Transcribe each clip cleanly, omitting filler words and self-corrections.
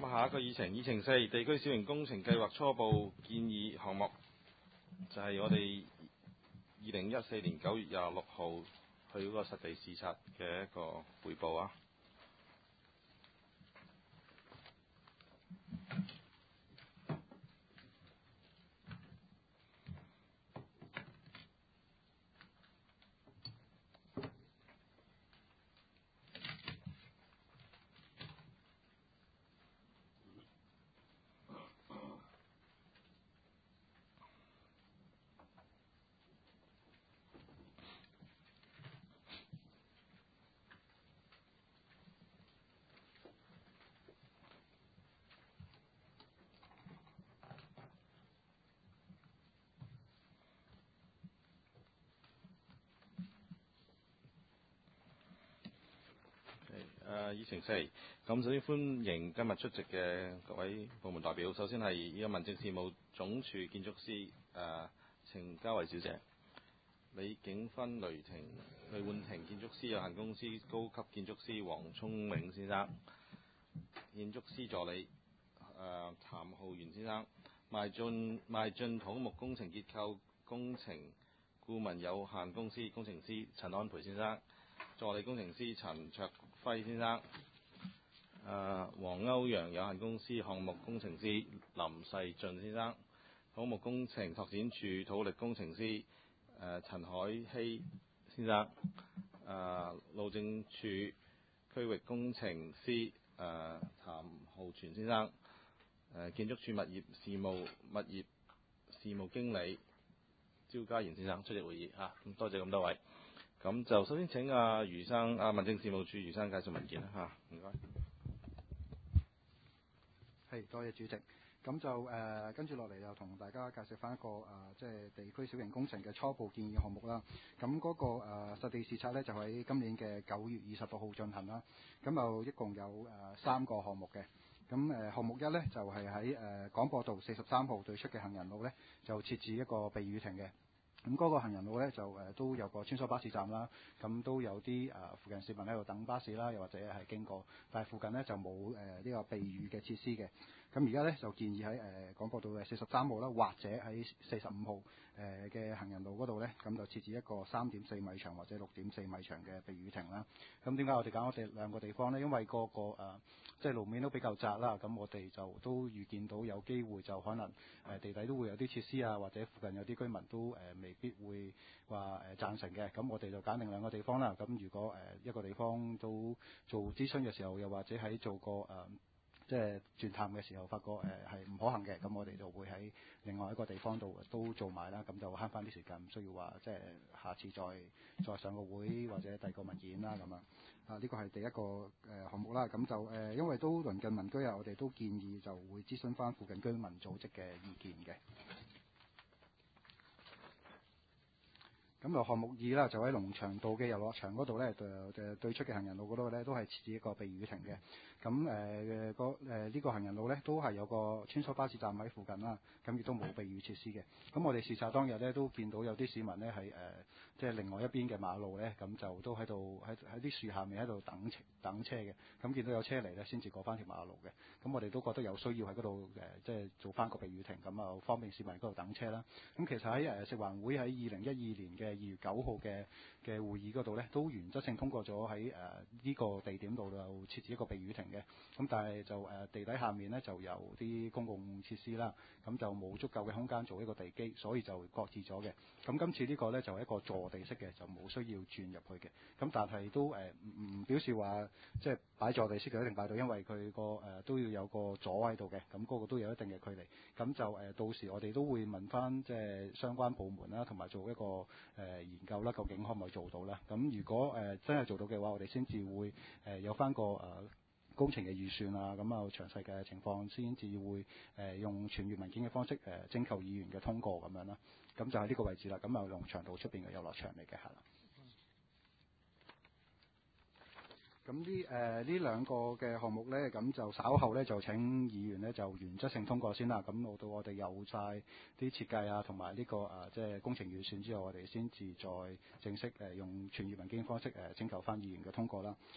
下一個議程4，地區小型工程計劃初步建議項目，就係我哋2014年9月26號去嗰個實地視察嘅一個彙報啊。議程4，咁首先歡迎今日出席嘅各位部門代表。首先係呢個民政事務總署建築師程嘉慧小姐，李景芬雷煥庭建築師有限公司高級建築師黃聰明先生，建築師助理譚浩源先生，邁進土木工程結構工程顧問有限公司工程師陳安培先生，助理工程師陳卓輝先生，黃歐陽有限公司項目工程師林世俊先生，土木工程拓展處土力工程師陳海希先生，路政署區域工程師譚浩全先生，建築署物業事務經理招家賢先生出席會議嚇。咁多謝咁多位。咁就首先請余生民政事務處余生介紹文件啦嚇，唔該。 係，多謝主席。咁就跟住落嚟就同大家介紹翻一個即係地區小型工程嘅初步建議項目啦。咁嗰個實地視察呢，就喺今年嘅9月26號進行啦。咁就一共有3個項目嘅。咁項目1呢，就係喺廣播道43號對出嘅行人路呢，就設置一個避雨亭嘅。咁嗰個行人路呢，就都有個穿梭巴士站啦，咁都有啲附近市民喺度等巴士啦，又或者係經過，但係附近呢，就冇呢個避雨嘅設施嘅。咁而家呢，就建議喺廣播道嘅43號啦，或者喺45號嘅行人路嗰度呢，咁就設置一個3.4米長或者6.4米長嘅避雨亭啦。咁點解我哋揀我哋兩個地方呢？因為嗰個即係路面都比較窄啦，咁我哋就都預見到有機會就可能地底都會有啲設施啊，或者附近有啲居民都未必會話贊成嘅。咁我哋就揀定兩個地方啦。咁如果一個地方都做諮詢嘅時候，又或者喺做個即係鑽探嘅時候，發覺係唔可行嘅，咁我哋就會喺另外一個地方度都做埋啦，咁就慳翻啲時間，唔需要話即係下次再上個會或者遞個文件啦咁樣。呢個係第一個項目啦。咁就因為都鄰近民居啊，我哋都建議就會諮詢翻附近居民組織嘅意見嘅。咁就項目2啦，就喺龍翔道嘅遊樂場嗰度呢，就對出嘅行人路嗰度呢，都係設置一個避雨亭嘅。咁呢個行人路呢，都係有個穿梭巴士站喺附近啦，咁亦都冇避雨設施嘅。咁我哋視察當日呢，都見到有啲市民呢，喺即係另外一邊嘅馬路呢，咁就都喺度喺啲樹下面喺度等車嘅。咁見到有車嚟呢，先至過翻條馬路嘅。咁我哋都覺得有需要喺嗰度即係做翻個避雨亭，咁啊方便市民喺嗰度等車啦。咁其實喺食環會喺2012年嘅2月9號嘅會議嗰度呢，都原則性通過咗喺呢個地點度就設置一個避雨亭嘅。咁但係就地底下面呢，就有啲公共設施啦，咁就冇足夠嘅空間做一個地基，所以就擱置咗嘅。咁今次呢個呢，就係一個坐地式嘅，就冇需要轉入去嘅。咁但係都唔表示話即係擺坐地式就一定擺到，因為佢個都要有個座喺度嘅，咁嗰個都有一定嘅距離。咁就到時我哋都會問翻即係相關部門啦，同埋做一個研究啦，究竟可唔可以做到啦？咁如果真係做到嘅話，我哋先至會有翻個工程嘅預算啊，咁啊詳細嘅情況先至會用傳閱文件嘅方式徵求議員嘅通過咁樣啦。咁就喺呢個位置啦。咁啊龍翔道出邊嘅遊樂場嚟嘅係啦。咁呢兩個嘅項目呢，咁就稍後呢，就請議員呢，就原則性通過先啦。咁到我哋有晒啲設計啊，同埋呢個即係工程預算之後，我哋先至再正式用傳閱文件方式徵求翻議員嘅通過啦。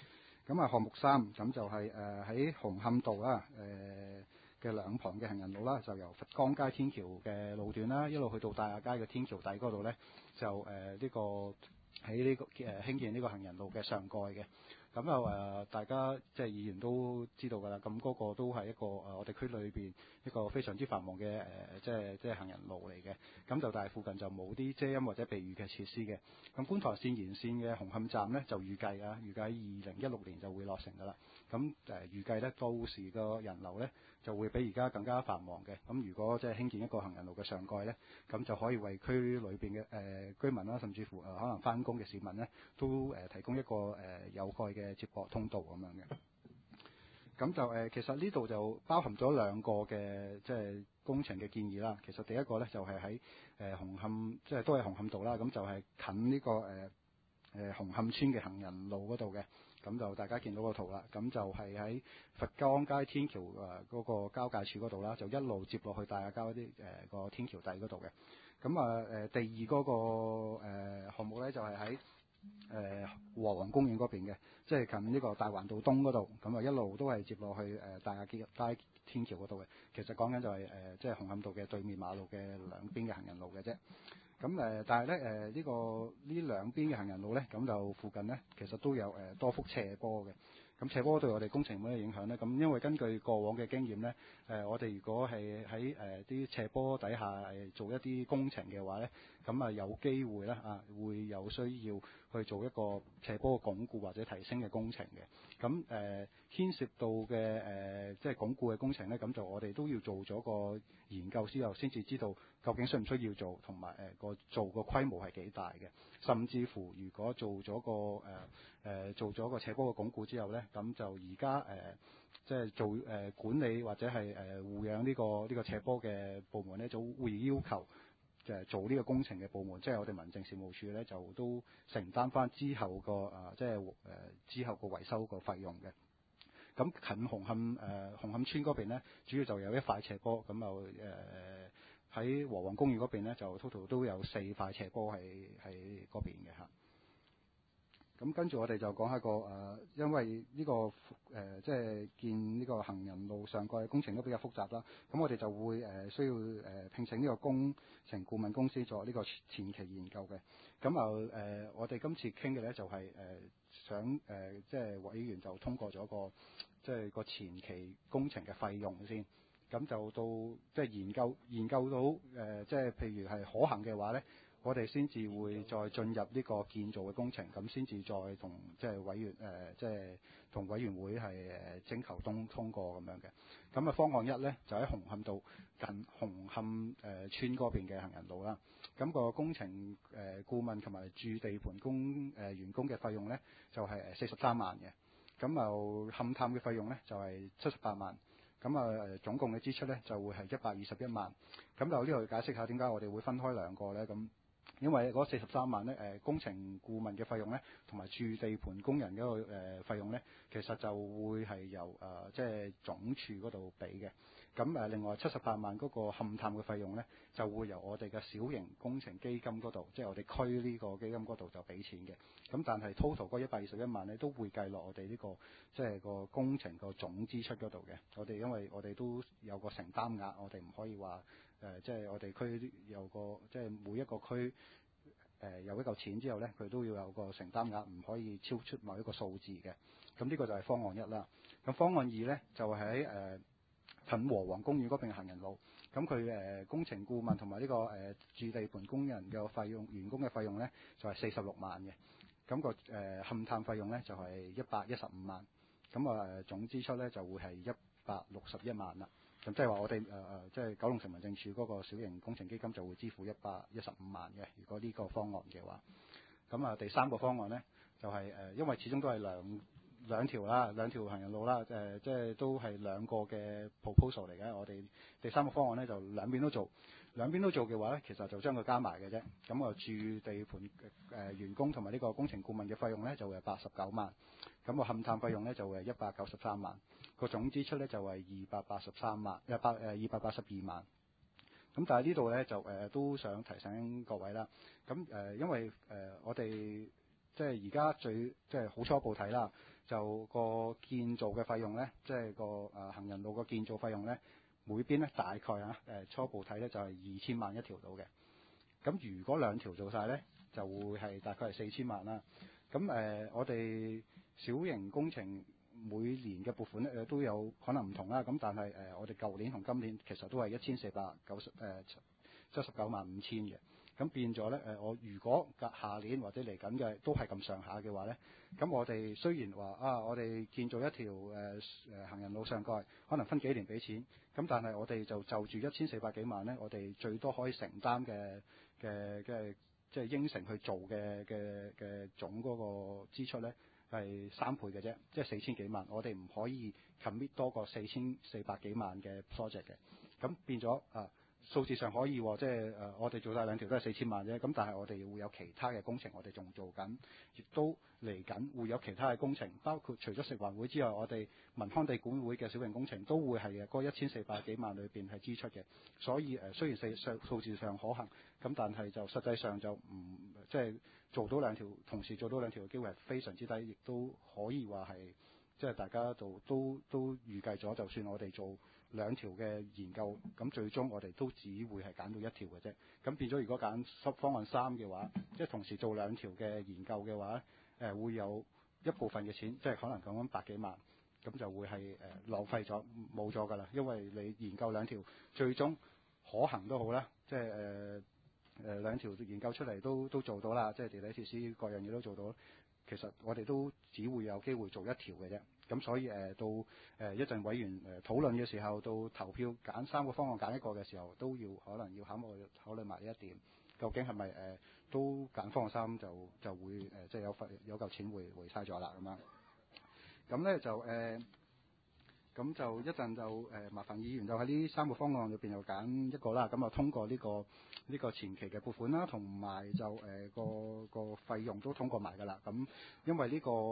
咁啊，項目3咁就係喺紅磡道啦，嘅兩旁嘅行人路啦，就由佛光街天橋嘅路段啦，一路去到大亞街嘅天橋底嗰度呢，就呢個喺呢個興建呢個行人路嘅上蓋嘅。咁就大家即係議員都知道㗎啦。咁嗰個都係一個我哋區裏邊一個非常之繁忙嘅即係行人路嚟嘅。咁就但係附近就冇啲遮陰或者避雨嘅設施嘅。咁觀塘線沿線嘅紅磡站呢，就預計喺2016年就會落成㗎啦。咁預計呢，到時個人流呢，就會比而家更加繁忙嘅。咁如果即係興建一個行人路嘅上蓋呢，咁就可以為區裏邊嘅居民啦，甚至乎可能翻工嘅市民呢，都提供一個有蓋嘅接駁通道咁樣嘅。咁就其實呢度就包含咗2個嘅即係工程嘅建議啦。其實第一個呢，就係喺紅磡，即係都係紅磡道啦。咁就係近呢個紅磡村嘅行人路嗰度嘅。咁就大家見到個圖啦。咁就係喺佛光街天橋嗰個交界處嗰度啦，就一路接落去大亞街啲個天橋底嗰度嘅。咁第二嗰個項目呢，就係喺和黃公園嗰邊嘅，即係近呢個大環道東嗰度，咁啊一路都係接落去大亞街天橋嗰度嘅。其實講緊就係即係紅磡道嘅對面馬路嘅兩邊嘅行人路嘅啫。咁但係咧呢兩邊嘅行人路咧，咁就附近咧其實都有多幅斜坡嘅。咁斜坡對我哋工程有咩影響咧？咁因為根據過往嘅經驗咧，我哋如果係喺啲斜坡底下做一啲工程嘅話咧，咁有機會咧會有需要去做一個斜坡鞏固或者提升嘅工程嘅。咁牽涉到嘅即係鞏固嘅工程咧，咁就我哋都要做咗個研究之後，先至知道究竟需唔需要做，同埋做個規模係幾大嘅。甚至乎如果做咗個斜坡嘅鞏固之後咧，咁就而家即係做管理或者係護養呢個斜坡嘅部門咧，就會要求做呢個工程嘅部門，即係我哋民政事務處咧，就都承擔翻之後個之後個維修個費用嘅。咁近紅磡村嗰邊咧，主要就有一塊斜坡，咁就喺和黃公園嗰邊咧，就 total 都有4塊斜坡喺嗰邊嘅嚇。咁跟住我哋就講下因為呢個即係建呢個行人路上蓋嘅工程都比較複雜啦，咁我哋就會需要聘請呢個工程顧問公司做呢個前期研究嘅。咁我哋今次傾嘅咧就係想即係委員就通過咗即係個前期工程嘅費用先。咁就到即係研究到即係譬如係可行嘅話咧，我哋先至會再進入呢個建造嘅工程，咁先至再同即係委員即係同委員會係徵求通過咁樣嘅。咁方案1咧就喺紅磡道近紅磡村嗰邊嘅行人路啦。咁個工程顧問同埋駐地盤員工嘅費用咧就係43萬嘅。咁勘探嘅費用咧就係78萬。咁總共嘅支出咧就會係121萬。咁就呢度解釋下點解我哋會分開2個咧。咁因為嗰43萬咧工程顧問嘅費用咧，同埋駐地盤工人嗰個費用咧，其實就會係由即係總署嗰度俾嘅。咁另外78萬嗰個勘探嘅費用咧，就會由我哋嘅小型工程基金嗰度，即係我哋區呢個基金嗰度就俾錢嘅。咁但係 total 嗰121萬咧，都會計落我哋呢個即係個工程個總支出嗰度嘅。因為我哋都有個承擔額，我哋唔可以話即係我哋區有個即係每一個區有一嚿錢之後咧，佢都要有個承擔額，唔可以超出某一個數字嘅。咁呢個就係方案1啦。咁方案2咧就喺近和黃公園嗰邊行人路。咁佢工程顧問同埋呢個駐地盤工人嘅費用、員工嘅費用咧就係46萬嘅。咁勘探費用咧就係115萬。咁總支出咧就會係161萬啦。咁即係話我哋即係九龍城民政處嗰個小型工程基金就會支付115萬嘅。如果呢個方案嘅話，咁第3個方案咧就係因為始終都係兩條行人路啦，即係都係2個嘅 proposal 嚟嘅。我哋第3個方案咧就兩邊都做嘅話咧，其實就將佢加埋嘅啫。咁駐地盤員工同埋呢個工程顧問嘅費用咧就會係89萬。咁勘探費用咧就會係193萬。個總支出咧就係282萬。咁但係呢度咧就都想提醒各位啦。咁因為我哋即係而家即係好初步睇啦， 就個建造嘅費用咧，即係個行人路個建造費用咧，每邊咧大概初步睇咧就係2000萬一條到嘅。咁如果兩條做晒咧，就會係大概係4000萬啦。咁我哋小型工程每年嘅撥款咧都有可能唔同啦。咁但係我哋舊年同今年其實都係14795000嘅。咁變咗咧我如果下年或者嚟緊嘅都係咁上下嘅話咧，咁我哋雖然話我哋建造一條行人路上蓋，可能分幾年俾錢，咁但係我哋就住1400幾萬咧，我哋最多可以承擔嘅即係應承去做嘅總嗰個支出咧係3倍嘅啫，即係4000幾萬。我哋唔可以 commit 多過4400幾萬嘅 project 嘅，咁變咗數字上可以即係我哋做晒兩條都係4000萬啫。咁但係我哋會有其他嘅工程，我哋仲做緊，亦都嚟緊會有其他嘅工程，包括除咗食環會之外，我哋文康地管會嘅小型工程都會係嗰1400幾萬裏邊係支出嘅。所以雖然數字上可行，咁但係就實際上就唔即係做到兩條，同時做到兩條嘅機會係非常之低，亦都可以話係即係大家都預計咗，就算我哋做兩條嘅研究，咁最終我哋都只會係揀到一條嘅啫。咁變咗，如果揀方案3嘅話，即係同時做兩條嘅研究嘅話，會有一部分嘅錢，即係可能講緊百幾萬，咁就會係浪費咗冇咗㗎啦。因為你研究兩條，最終可行都好啦，即係兩條研究出嚟都做到啦，即係地底設施各樣嘢都做到。其實我哋都只會有機會做一條嘅啫。咁所以到一陣委員討論嘅時候，到投票揀3個方案揀一個嘅時候，都可能要考慮埋呢一點，究竟係咪都揀方案3就會即係有嚿錢回曬咗啦咁樣。咁咧就咁就一陣就麻煩議員就喺呢3個方案裏邊又揀一個啦。咁啊通過呢個前期嘅撥款啦，同埋就個費用都通過埋㗎啦。咁因為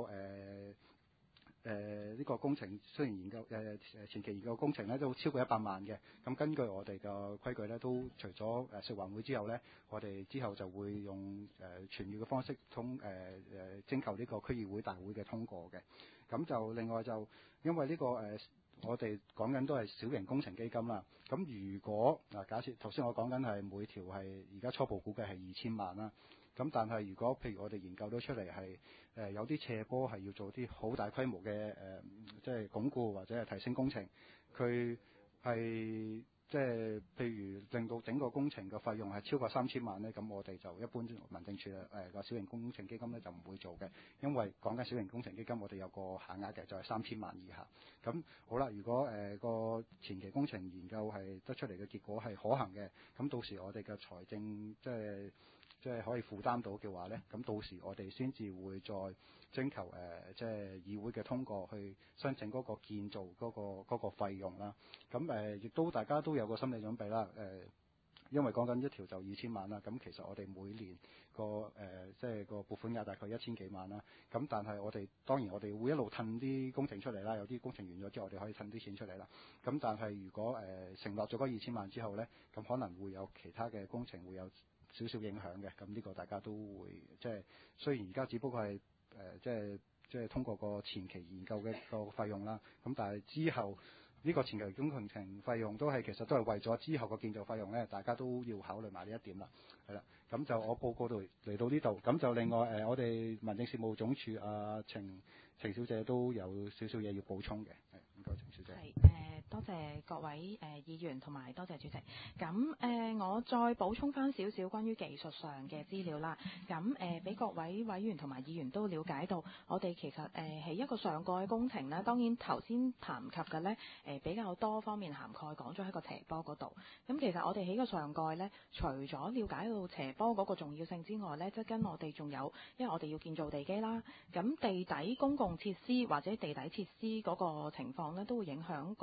呢個工程雖然研究前期研究工程咧都超過100萬嘅，咁根據我哋嘅規矩咧，都除咗食環會之後咧，我哋之後就會用傳閱嘅方式徵求呢個區議會大會嘅通過嘅。咁就另外就因為呢個我哋講緊都係小型工程基金啦。咁如果假設頭先我講緊係每條係而家初步估計係2000萬啦。咁但係如果譬如我哋研究到出嚟係有啲斜坡係要做啲好大規模嘅即係鞏固或者係提升工程，佢係即係譬如令到整個工程嘅費用係超過3000萬咧，咁我哋就一般民政處個小型工程基金咧就唔會做嘅，因為講緊小型工程基金我哋有個限額嘅，就係3000萬以下。咁好啦，如果個前期工程研究係得出嚟嘅結果係可行嘅，咁到時我哋嘅財政即係可以負擔到嘅話咧，咁到時我哋先至會再徵求即係議會嘅通過去申請嗰個建造嗰個費用啦。咁亦都大家都有個心理準備啦。因為講緊一條就2000萬啦，咁其實我哋每年即係個撥款額大概1000幾萬啦。咁但係當然我哋會一路褪啲工程出嚟啦，有啲工程完咗之後我哋可以褪啲錢出嚟啦。咁但係如果承諾咗嗰2000萬之後咧，咁可能會有其他嘅工程會有少少影響嘅。咁呢個大家都會即係雖然而家只不過係即係通過個前期研究嘅個費用啦，咁但係之後呢個前期工程費用其實都係為咗之後個建造費用咧，大家都要考慮埋呢一點啦。係啦，咁就我報告到嚟到呢度，咁就另外我哋民政事務總署程小姐都有少少嘢要補充嘅。唔該，程小姐。 多謝各位議員同埋多謝主席。咁我再補充翻少少關於技術上嘅資料啦。咁俾各位委員同埋議員都了解到，我哋其實係一個上蓋工程啦。當然頭先談及嘅咧比較多方面涵蓋講咗喺個斜坡嗰度。咁其實我哋起個上蓋咧，除咗了解到斜坡嗰個重要性之外咧，即係跟我哋仲有，因為我哋要建造地基啦。咁地底公共設施或者地底設施嗰個情況咧，都會影響嗰個工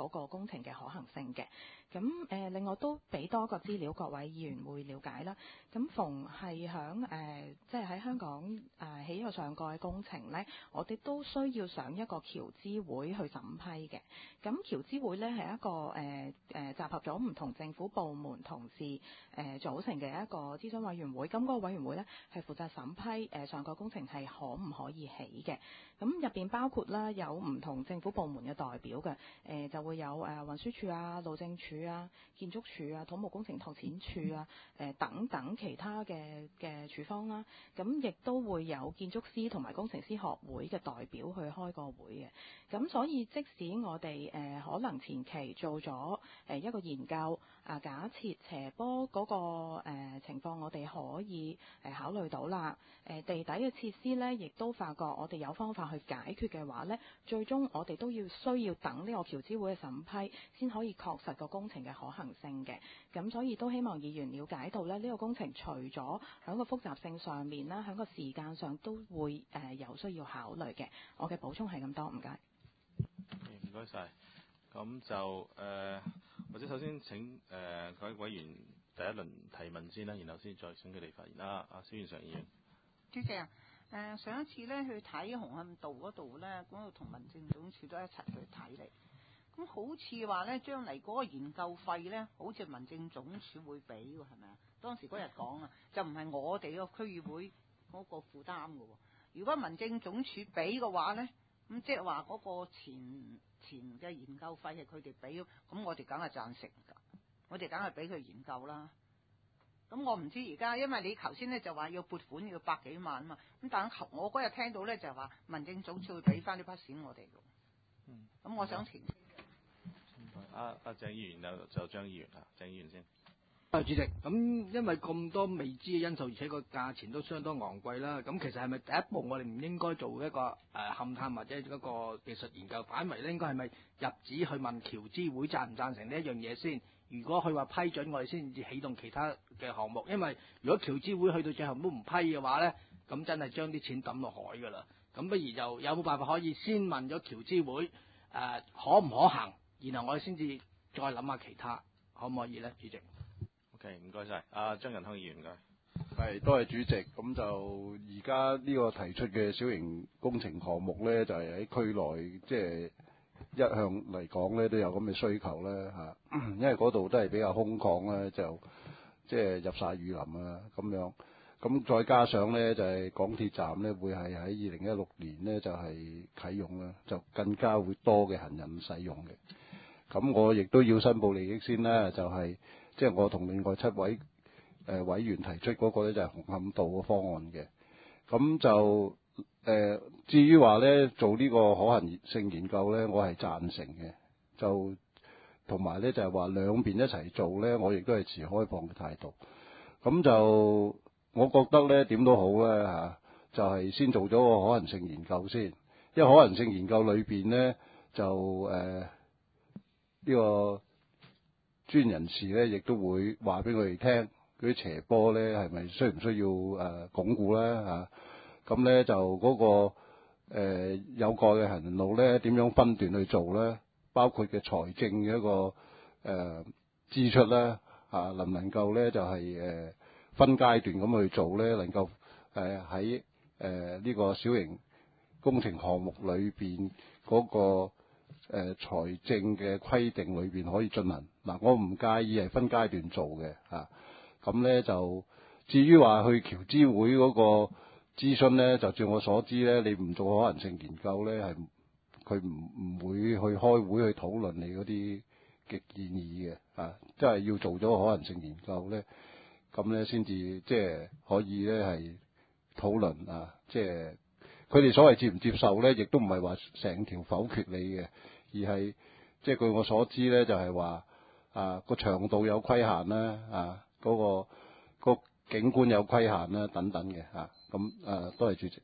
工程嘅可行性嘅。咁另外都俾多個資料，各位議員會了解啦。咁逢係響即係喺香港起一個上蓋工程呢，我哋都需要上一個僑資會去審批嘅。咁僑資會呢係一個集合咗唔同政府部門同事組成嘅一個諮詢委員會。咁嗰個委員會呢係負責審批上蓋工程係可唔可以起嘅。咁入邊包括啦有唔同政府部門嘅代表嘅，就會有運輸署啊、路政署啊、建築署啊、土木工程拓展署啊、等等其他嘅處方啦。咁亦都會有建築師同埋工程師學會嘅代表去開個會嘅。咁所以即使我哋可能前期做咗一個研究假設斜坡嗰個情況，我哋可以考慮到啦。地底嘅設施呢，亦都發覺我哋有方法去解決嘅話呢，最終我哋都需要等呢個僑資會嘅審批，先可以確實個工程嘅可行性嘅。咁所以都希望議員了解到呢個工程除咗喺個複雜性上面啦，喺個時間上都會有需要考慮嘅。我嘅補充係咁多，唔該。 唔該晒。咁就或者首先請各位委員第一輪提問先啦，然後先再請佢哋發言啦。阿蕭硯常議員。 主席啊，上一次咧去睇紅磡道嗰度咧，嗰度同民政總署都一齊去睇嚟。咁好似話咧，將嚟嗰個研究費咧，好似民政總署會俾喎，係咪啊？當時嗰日講啊，就唔係我哋個區議會嗰個負擔嘅喎。如果民政總署俾嘅話咧，咁即係話嗰個前嘅研究費係佢哋俾，咁我哋梗係贊成㗎，我哋梗係俾佢研究啦。咁我唔知而家，因為你頭先咧就話要撥款要百幾萬啊嘛，咁但係我嗰日聽到咧就係話民政總署會俾翻呢筆錢我哋嘅。咁我想澄清。 阿鄭議員就張議員啊，鄭議員先。 主席，咁因為咁多未知嘅因素，而且個價錢都相當昂貴啦。咁其實係咪第一步我哋唔應該做一個勘探或者一個技術研究，反為咧應該係咪入紙去問僑資會贊唔贊成呢一樣嘢先？如果佢話批准，我哋先至啟動其他嘅項目。因為如果僑資會去到最後都唔批嘅話咧，咁真係將啲錢抌落海㗎啦。咁不如就有冇辦法可以先問咗僑資會可唔可行，然後我哋先至再諗下其他，可唔可以咧，主席？OK， 唔該晒。阿張仁康議員，唔該。 係，多謝主席。咁就而家呢個提出嘅小型工程項目咧，就係喺區內即係一向嚟講咧都有咁嘅需求咧嚇，因為嗰度都係比較空曠咧，就即係入晒雨林啊咁樣。咁再加上咧就係港鐵站咧會係喺2016年咧就係啟用啦，就更加會多嘅行人使用嘅。咁我亦都要申報利益先啦，就係即係我同另外7位委員提出嗰個咧就係紅磡道嘅方案嘅。咁就至於話咧做呢個可行性研究咧，我係贊成嘅。就同埋咧就係話兩邊一齊做咧，我亦都係持開放嘅態度。咁就我覺得咧點都好咧嚇，就係先做咗個可行性研究先。因為可行性研究裏邊咧就呢個專人士咧，亦都會話俾佢哋聽，嗰啲斜坡咧係咪需唔需要鞏固咧嚇？咁咧就嗰個有蓋嘅行人路咧，點樣分段去做咧？包括嘅財政嘅一個支出咧嚇，能唔能夠咧就係分階段咁去做咧？能夠喺呢個小型工程項目裏邊嗰個財政嘅規定裏邊可以進行嗱，我唔介意係分階段做嘅嚇。咁咧就至於話去僑資會嗰個諮詢咧，就照我所知咧，你唔做可能性研究咧，係佢唔會去開會去討論你嗰啲嘅建議嘅啊，即係要做咗可能性研究咧，咁咧先至即係可以咧係討論啊，即係佢哋所謂接唔接受咧，亦都唔係話成條否決你嘅。而係即係據我所知咧，就係話個長度有規限啦，嗰個景觀有規限啦，等等嘅嚇。咁多謝主席。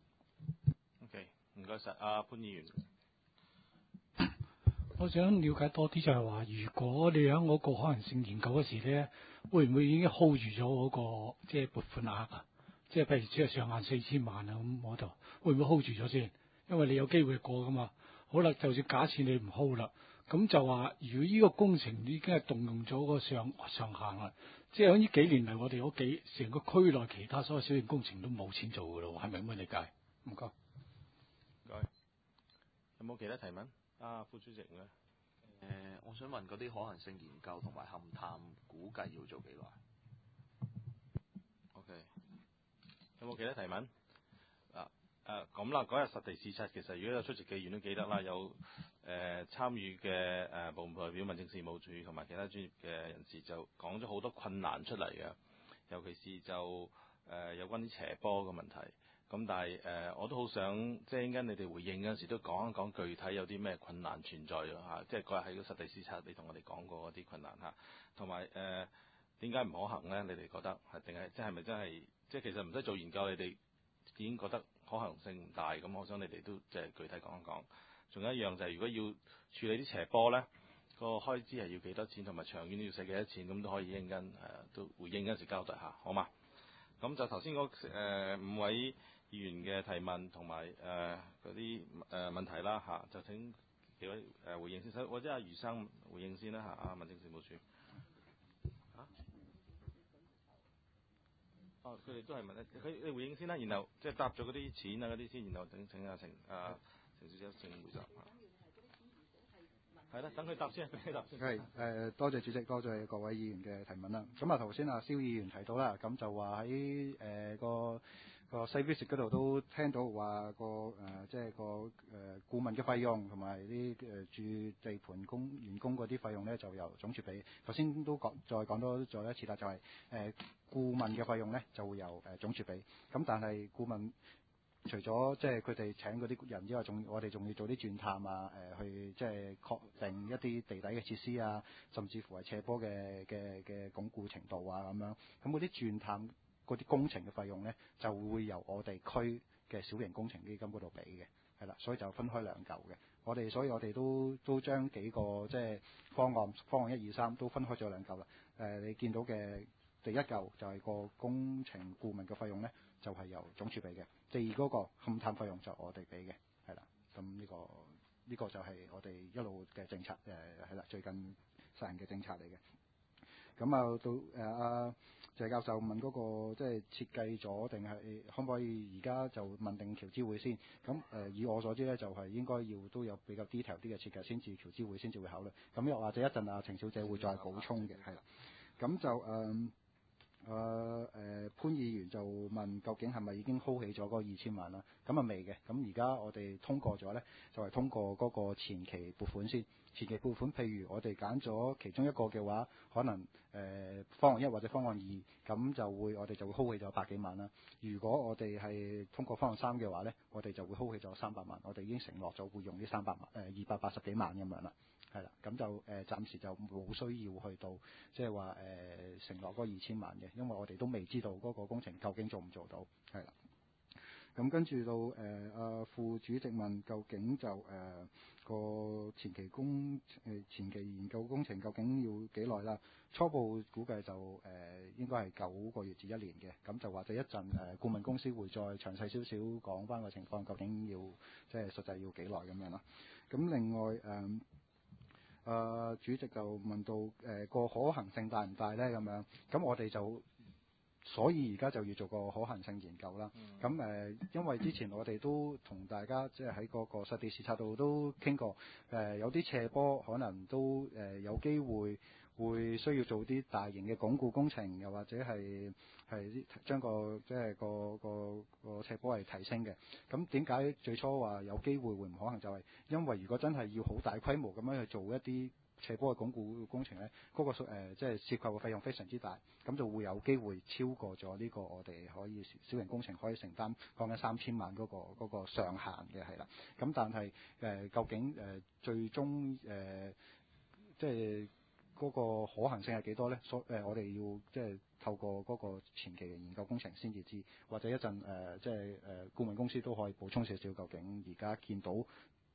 OK， 唔該晒。阿潘議員， 我想了解多啲就係話，如果你喺嗰個可能性研究嗰時咧，會唔會已經 hold 住咗嗰個即係撥款額啊？即係譬如即係上限4000萬啊咁嗰度，會唔會 hold 住咗先？因為你有機會過噶嘛。 好啦，就算假設你唔 hold 啦，咁就話如果呢個工程已經係動用咗個上限啦，即係喺呢幾年嚟，我哋嗰成個區內其他所有小型工程都冇錢做㗎咯，係咪咁嘅理解？唔該。 唔該。有冇其他提問？副主席咧？ 我想問嗰啲可行性研究同埋勘探估計要做幾耐 ？OK。有冇其他提問？咁啦，嗰日實地視察，其實如果有出席嘅議員都記得啦，有參與嘅部門代表、民政事務處同埋其他專業嘅人士就講咗好多困難出嚟嘅，尤其是就有關啲斜坡嘅問題。咁但係我都好想即係陣間你哋回應嗰陣時都講一講具體有啲咩困難存在咯，即係嗰日喺個實地視察你同我哋講過嗰啲困難嚇，同埋點解唔可行咧？你哋覺得係定係即係咪真係即係其實唔使做研究，你哋已經覺得可行性唔大？咁我想你哋都即係具體講一講。仲有一樣就係如果要處理啲斜坡咧，個開支係要幾多錢，同埋長遠要使幾多錢，咁都可以一陣間都回應嗰陣時交代下，好嘛？咁就頭先嗰5位議員嘅提問同埋嗰啲問題啦嚇，就請幾位回應先，或者阿余生回應先啦嚇，民政事務處。佢哋都係問佢回應先啦，然後即係答咗嗰啲錢啊嗰啲先，然後請阿程小姐請回答。係啦，等佢答先，等佢答先。 係多謝主席，多謝各位議員嘅提問啦。咁頭先蕭議員提到啦，咁就話喺個西 visit 嗰度都聽到話即係顧問嘅費用同埋啲駐地盤員工嗰啲費用咧，就由總署俾。頭先都再講多咗一次啦，就係顧問嘅費用咧就會由總署俾。咁但係顧問除咗即係佢哋請嗰啲人之外，我哋仲要做啲鑽探啊，去即係確定一啲地底嘅設施啊，甚至乎係斜坡嘅鞏固程度啊咁樣。咁嗰啲鑽探嗰啲工程嘅費用咧，就會由我哋區嘅小型工程基金嗰度俾嘅，係啦，所以就分開兩嚿嘅。所以我哋都將幾個即係方案1、2、3都分開咗兩嚿啦。你見到嘅第一嚿就係個工程顧問嘅費用咧，就係由總署俾嘅。第二嗰個勘探費用就我哋俾嘅，係啦。咁呢個就係我哋一路嘅政策，係啦，最近實行嘅政策嚟嘅。咁到謝教授問嗰個即係設計咗定係可唔可以而家就問定僑資會先？咁以我所知咧，就係應該都有比較 detail 啲嘅設計先至僑資會先至會考慮。咁又或者一陣程小姐會再補充嘅，係啦。咁就潘議員就問究竟係咪已經 hold 起咗嗰2000萬啦？咁未嘅。咁而家我哋通過咗咧，就係通過嗰個前期撥款先。前期撥款，譬如我哋揀咗其中一個嘅話，可能方案1或者方案2，咁我哋就會 hold 起咗100幾萬啦。如果我哋係通過方案3嘅話咧，我哋就會 hold 起咗300萬。我哋已經承諾咗會用呢280幾萬咁樣啦。係啦，咁就暫時就冇需要去到即係話承諾嗰2000萬嘅，因為我哋都未知道嗰個工程究竟做唔做到，係啦。咁跟住到副主席問究竟就個前期研究工程究竟要幾耐啦？初步估計就應該係9個月至1年嘅，咁就或者一陣顧問公司會再詳細少少講翻個情況，究竟要即係實際要幾耐咁樣啦。咁另外主席就問到個可行性大唔大咧？咁樣，咁我哋就所以而家就要做個可行性研究啦。咁因為之前我哋都同大家即係喺嗰個實地視察度都傾過，有啲斜坡可能都有機會需要做啲大型嘅鞏固工程，又或者係將個即係個斜坡係提升嘅。咁點解最初話有機會唔可行？就係因為如果真係要好大規模咁樣去做一啲斜坡嘅鞏固工程咧，嗰個即係涉及嘅費用非常之大，咁就會有機會超過咗呢個我哋可以小型工程可以承擔講緊3000萬嗰個上限嘅，係啦。咁但係究竟最終即係嗰個可行性係幾多咧？我哋要即係透過嗰個前期嘅研究工程先至知，或者一陣即係顧問公司都可以補充少少，究竟而家見到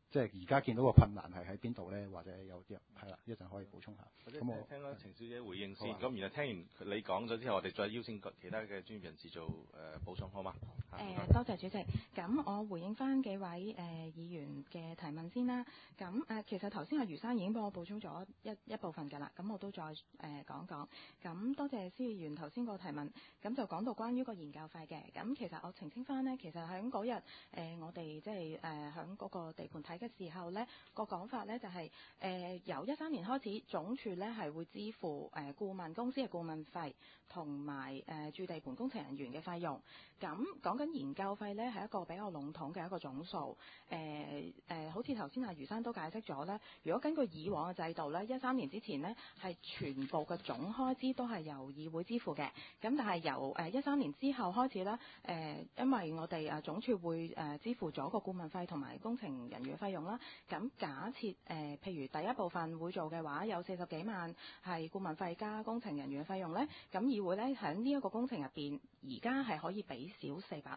即係而家見到個困難係喺邊度咧？或者有啲係啦，一陣可以補充下。咁我聽咗程小姐回應先， 好啊咁然後聽完你講咗之後，我哋再邀請其他嘅專業人士做補充，好嗎？ 多謝主席。咁我回應翻幾位議員嘅提問先啦。咁其實頭先阿余生已經幫我補充咗一部分㗎啦。咁我都再講講。咁多謝施議員頭先個提問。咁就講到關於個研究費嘅。咁其實我澄清翻呢，其實喺嗰日我哋即係喺嗰個地盤睇嘅時候呢，個講法呢就係由13年開始，總署呢係會支付顧問公司嘅顧問費同埋駐地盤工程人員嘅費用。咁講緊研究費呢係一個比較籠統嘅一個總數。好似頭先阿余生都解釋咗呢，如果根據以往嘅制度呢，13年之前呢係全部嘅總開支都係由議會支付嘅。咁但係由13年之後開始呢，因為我哋總署會支付咗個顧問費同埋工程人員費用啦。咁假設譬如第一部分會做嘅話，有40幾萬係顧問費加工程人員嘅費用呢，咁議會呢喺呢一個工程入邊，而家係可以俾少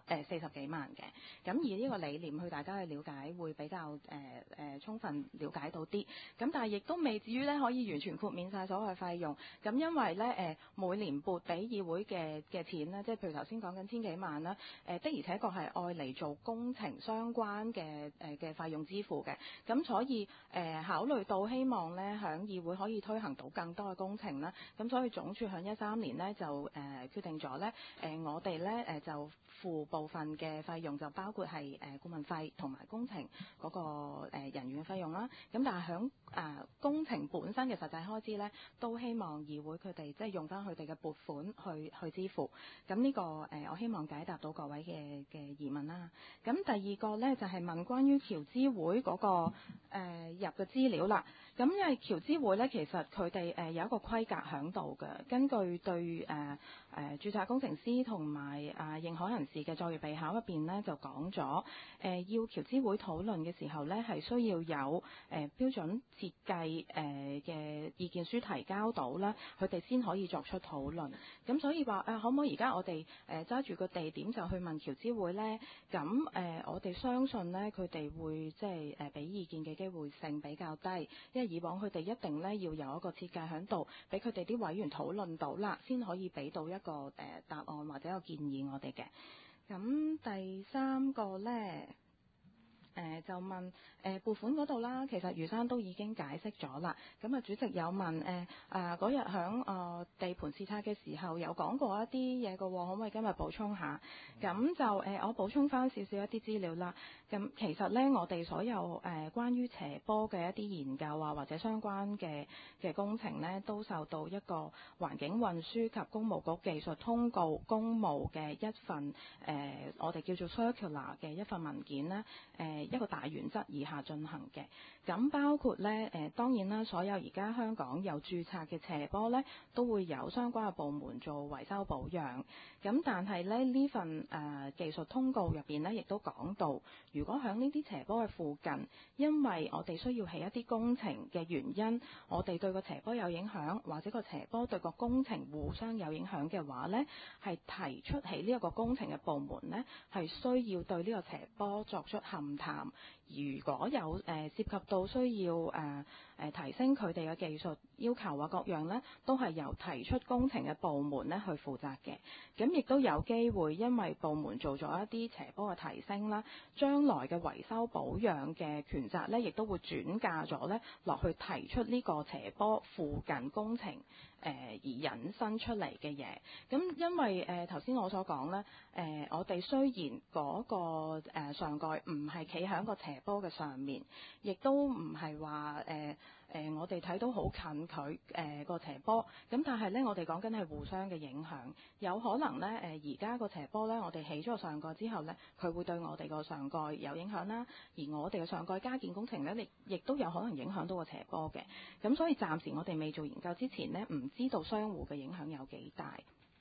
40幾萬嘅。咁以呢個理念去大家去了解，會比較充分了解到啲。咁但係亦都未至於呢可以完全豁免晒所有嘅費用。咁因為呢每年撥俾議會嘅錢呢，即係譬如頭先講緊千幾萬啦，的而且確係愛嚟做工程相關嘅費用支付嘅。咁所以考慮到希望呢響議會可以推行到更多嘅工程啦，咁所以總署響13年呢就決定咗呢，我哋呢就付部分嘅費用，就包括係顧問費同埋工程嗰個人員嘅費用啦。咁但係響工程本身嘅實際開支呢，都希望議會佢哋即係用翻佢哋嘅撥款去支付。咁呢個我希望解答到各位嘅疑問啦。咁第二個呢，就係問關於僑資會嗰個入嘅資料啦。咁因為僑資會呢，其實佢哋有一個規格喺度嘅，根據對註冊工程師同埋認可人士嘅作業備考入邊呢，就講咗要僑資會討論嘅時候呢，係需要有標準設計嘅意見書提交到啦，佢哋先可以作出討論。咁所以話可唔可以而家我哋揸住個地點就去問僑資會呢？咁我哋相信呢，佢哋會即係俾意見嘅機會性比較低，因為以往佢哋一定呢要有一個設計喺度，俾佢哋啲委員討論到啦，先可以俾到一個答案或者一個建議我哋嘅。咁第三個呢，就問撥款嗰度啦，其實余生都已經解釋咗啦。咁主席有問嗰日響地盤視察嘅時候有講過一啲嘢嘅喎，可唔可以今日補充下？咁就我補充翻少少一啲資料啦。咁其實呢，我哋所有關於斜坡嘅一啲研究或者相關嘅工程呢，都受到一個環境運輸及工務局技術通告公務嘅一份我哋叫做 circular 嘅一份文件啦。一個大原則以下進行嘅。咁包括呢，當然啦，所有而家香港有註冊嘅斜坡呢，都會有相關嘅部門做維修保養。咁但係呢份技術通告入邊呢，亦都講到，如果喺呢啲斜坡嘅附近，因為我哋需要起一啲工程嘅原因，我哋對個斜坡有影響，或者個斜坡對個工程互相有影響嘅話呢，係提出起呢一個工程嘅部門呢，係需要對呢個斜坡作出勘探。如果有涉及到需要提升佢哋嘅技術要求啊各樣呢，都係由提出工程嘅部門呢去負責嘅。咁亦都有機會因為部門做咗一啲斜坡嘅提升啦，將來嘅維修保養嘅權責呢，亦都會轉嫁咗呢落去提出呢個斜坡附近工程而引申出嚟嘅嘢。咁因為頭先我所講呢，我哋雖然嗰個上蓋唔係企喺個斜坡嘅上面，亦都唔係話我哋睇到好近佢個斜坡，咁但係呢，我哋講緊係互相嘅影響，有可能呢，而家個斜坡呢，我哋起咗個上蓋之後呢，佢會對我哋個上蓋有影響啦，而我哋嘅上蓋加建工程呢，亦都有可能影響到個斜坡嘅。咁所以暫時我哋未做研究之前呢，唔知道相互嘅影響有幾大。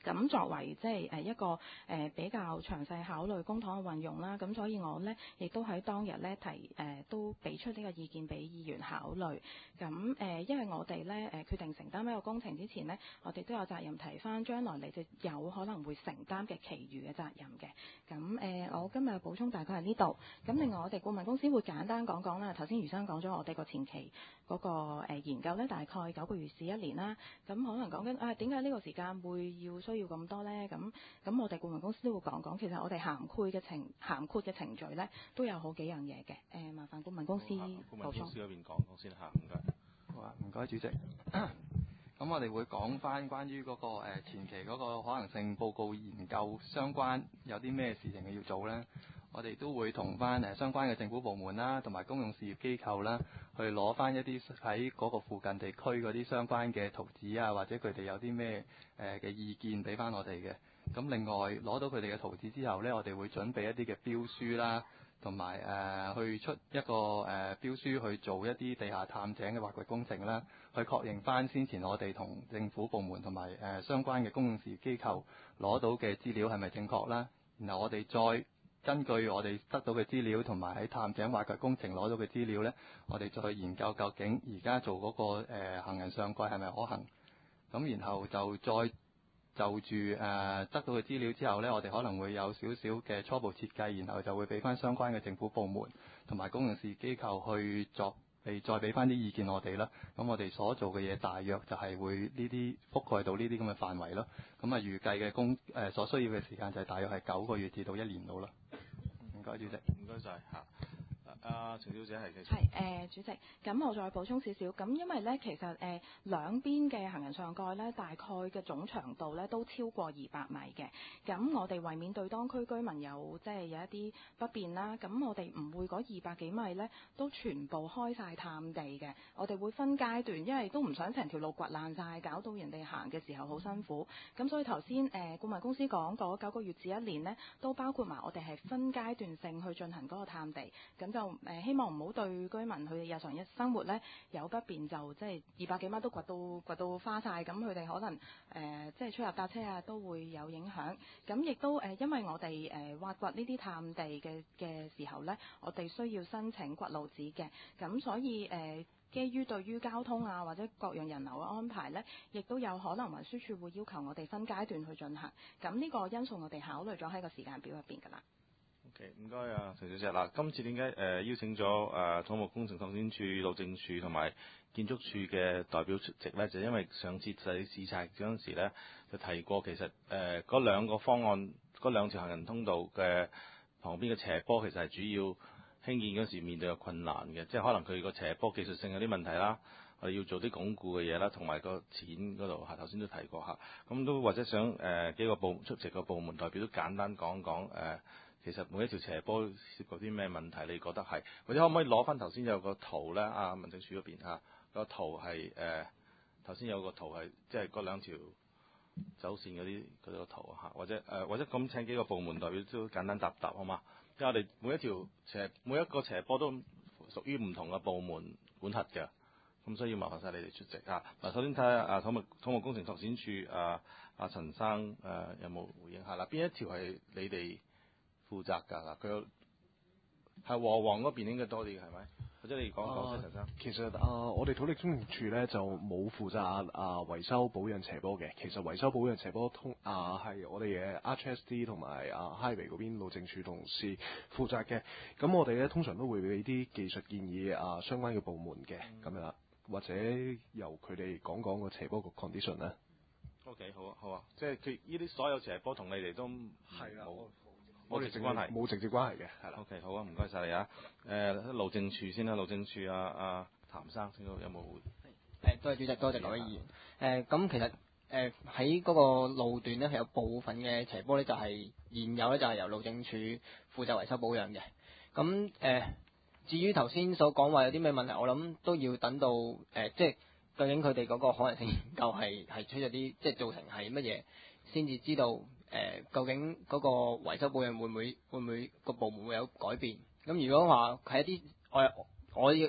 咁作為即係一個比較詳細考慮公帑嘅運用啦，咁所以我呢亦都喺當日呢都俾出呢個意見俾議員考慮。咁因為我哋呢決定承擔一個工程之前呢，我哋都有責任提翻將來你哋有可能會承擔嘅其餘嘅責任嘅。咁我今日補充大概係呢度。咁另外我哋顧問公司會簡單講講啦。頭先余生講咗我哋個前期嗰個研究呢，大概9個月至1年啦。咁可能講緊點解呢個時間會需要咁多呢？咁我哋顧問公司都會講講，其實我哋涵括嘅程序呢，都有好幾樣嘢嘅。麻煩顧問公司補充。 顧問公司嗰邊講先嚇，唔該。 好啊，唔該主席。咁我哋會講翻關於嗰個前期嗰個可能性報告研究相關有啲咩事情要做呢？我哋都會同翻相關嘅政府部門啦，同埋公用事業機構啦，去攞翻一啲喺嗰個附近地區嗰啲相關嘅圖紙啊，或者佢哋有啲咩嘅意見俾翻我哋嘅。咁另外攞到佢哋嘅圖紙之後呢，我哋會準備一啲嘅標書啦，同埋去出一個標書去做一啲地下探井嘅挖掘工程啦，去確認翻先前我哋同政府部門同埋相關嘅公用事業機構攞到嘅資料係咪正確啦。然後我哋再根據我哋得到嘅資料同埋喺探井挖掘工程攞到嘅資料呢，我哋再去研究究竟而家做嗰個行人上蓋係咪可行。咁然後就再就住得到嘅資料之後呢，我哋可能會有少少嘅初步設計，然後就會俾翻相關嘅政府部門同埋公用事業機構去再俾翻啲意見我哋啦。咁我哋所做嘅嘢大約就係會呢啲覆蓋到呢啲咁嘅範圍咯。咁預計嘅所需要嘅時間就係大約係9個月至到1年到啦。唔該主席。 唔該晒嚇。程小姐係繼續。 係主席，咁我再補充少少。咁因為呢，其實兩邊嘅行人上蓋呢，大概嘅總長度呢都超過200米嘅。咁我哋為免對當區居民有一啲不便啦，咁我哋唔會嗰200幾米呢都全部開晒探地嘅。我哋會分階段，因為都唔想成條路掘爛晒，搞到人哋行嘅時候好辛苦。咁所以頭先顧問公司講嗰9個月至1年呢，都包括埋我哋係分階段性去進行嗰個探地。咁就希望唔好對居民佢哋日常生活呢有不便，就即係200幾米都掘到花晒，咁佢哋可能即係出入搭車啊都會有影響。咁亦都因為我哋挖掘呢啲探地嘅時候呢，我哋需要申請掘路紙嘅，咁所以基於對於交通啊或者各樣人流嘅安排呢，亦都有可能運輸署會要求我哋分階段去進行。咁呢個因素我哋考慮咗喺個時間表入邊㗎啦。 OK，唔該啊，程小姐。嗱，今次點解邀請咗土木工程拓展署、路政署同埋建築署嘅代表出席呢？就因為上次視察嗰陣時呢，就提過其實嗰兩個方案，嗰兩條行人通道嘅旁邊嘅斜坡其實係主要興建嗰時面對嘅困難嘅，即係可能佢個斜坡技術性有啲問題啦，我哋要做啲鞏固嘅嘢啦，同埋個錢嗰度頭先都提過嚇，咁都或者想幾個出席嘅部門代表都簡單講講其實每一條斜坡涉及啲咩問題，你覺得係？或者可唔可以攞翻頭先有個圖咧？民政署嗰邊個圖係頭先有個圖係即係嗰兩條走線嗰個圖或者咁請幾個部門代表都簡單答好嘛？因為我哋每一個斜坡都屬於唔同嘅部門管轄嘅，咁所以要麻煩晒你哋出席嗱，首先睇下土木工程拓展署陳生有冇回應下啦？邊一條係你哋負責㗎嗱？佢係和黃嗰邊應該多啲嘅係咪？或者你講先，陳生。 其實我哋土力工程處咧就冇負責維修保養斜坡嘅。其實維修保養斜坡係我哋嘅 RHSD 同埋Highway 嗰邊路政署同事負責嘅。咁我哋咧通常都會俾啲技術建議相關嘅部門嘅咁樣，或者由佢哋講個斜坡個 condition 咧。 OK， 好啊，即係佢呢啲所有斜坡同你哋都係啦。 冇直接關係， 冇直接關係嘅，係啦。 OK， 好啊，唔該晒你啊。路政署先啦，路政署譚生先有冇？ 多謝主席，多謝各位議員。咁其實喺嗰個路段咧，係有部分嘅斜坡咧，就係現有咧，就係由路政署負責維修保養嘅。咁至於頭先所講話有啲咩問題，我諗都要等到即係究竟佢哋嗰個可能性研究係出咗啲即係造成係乜嘢，先至知道。究竟嗰個維修保養會唔會個部門會有改變？咁如果話係一啲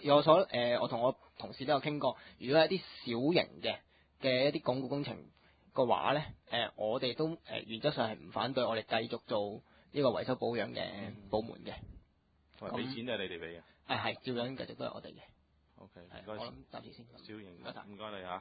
我同我同事都有傾過，如果係一啲小型嘅一啲鞏固工程， 嘅話咧，我哋都原則上係唔反對，我哋繼續做呢個維修保養嘅部門嘅。 同埋俾錢都係你哋俾嘅。 係照樣繼續都係我哋嘅。 OK，唔該。 我諗暫時先。 小型唔該你嚇。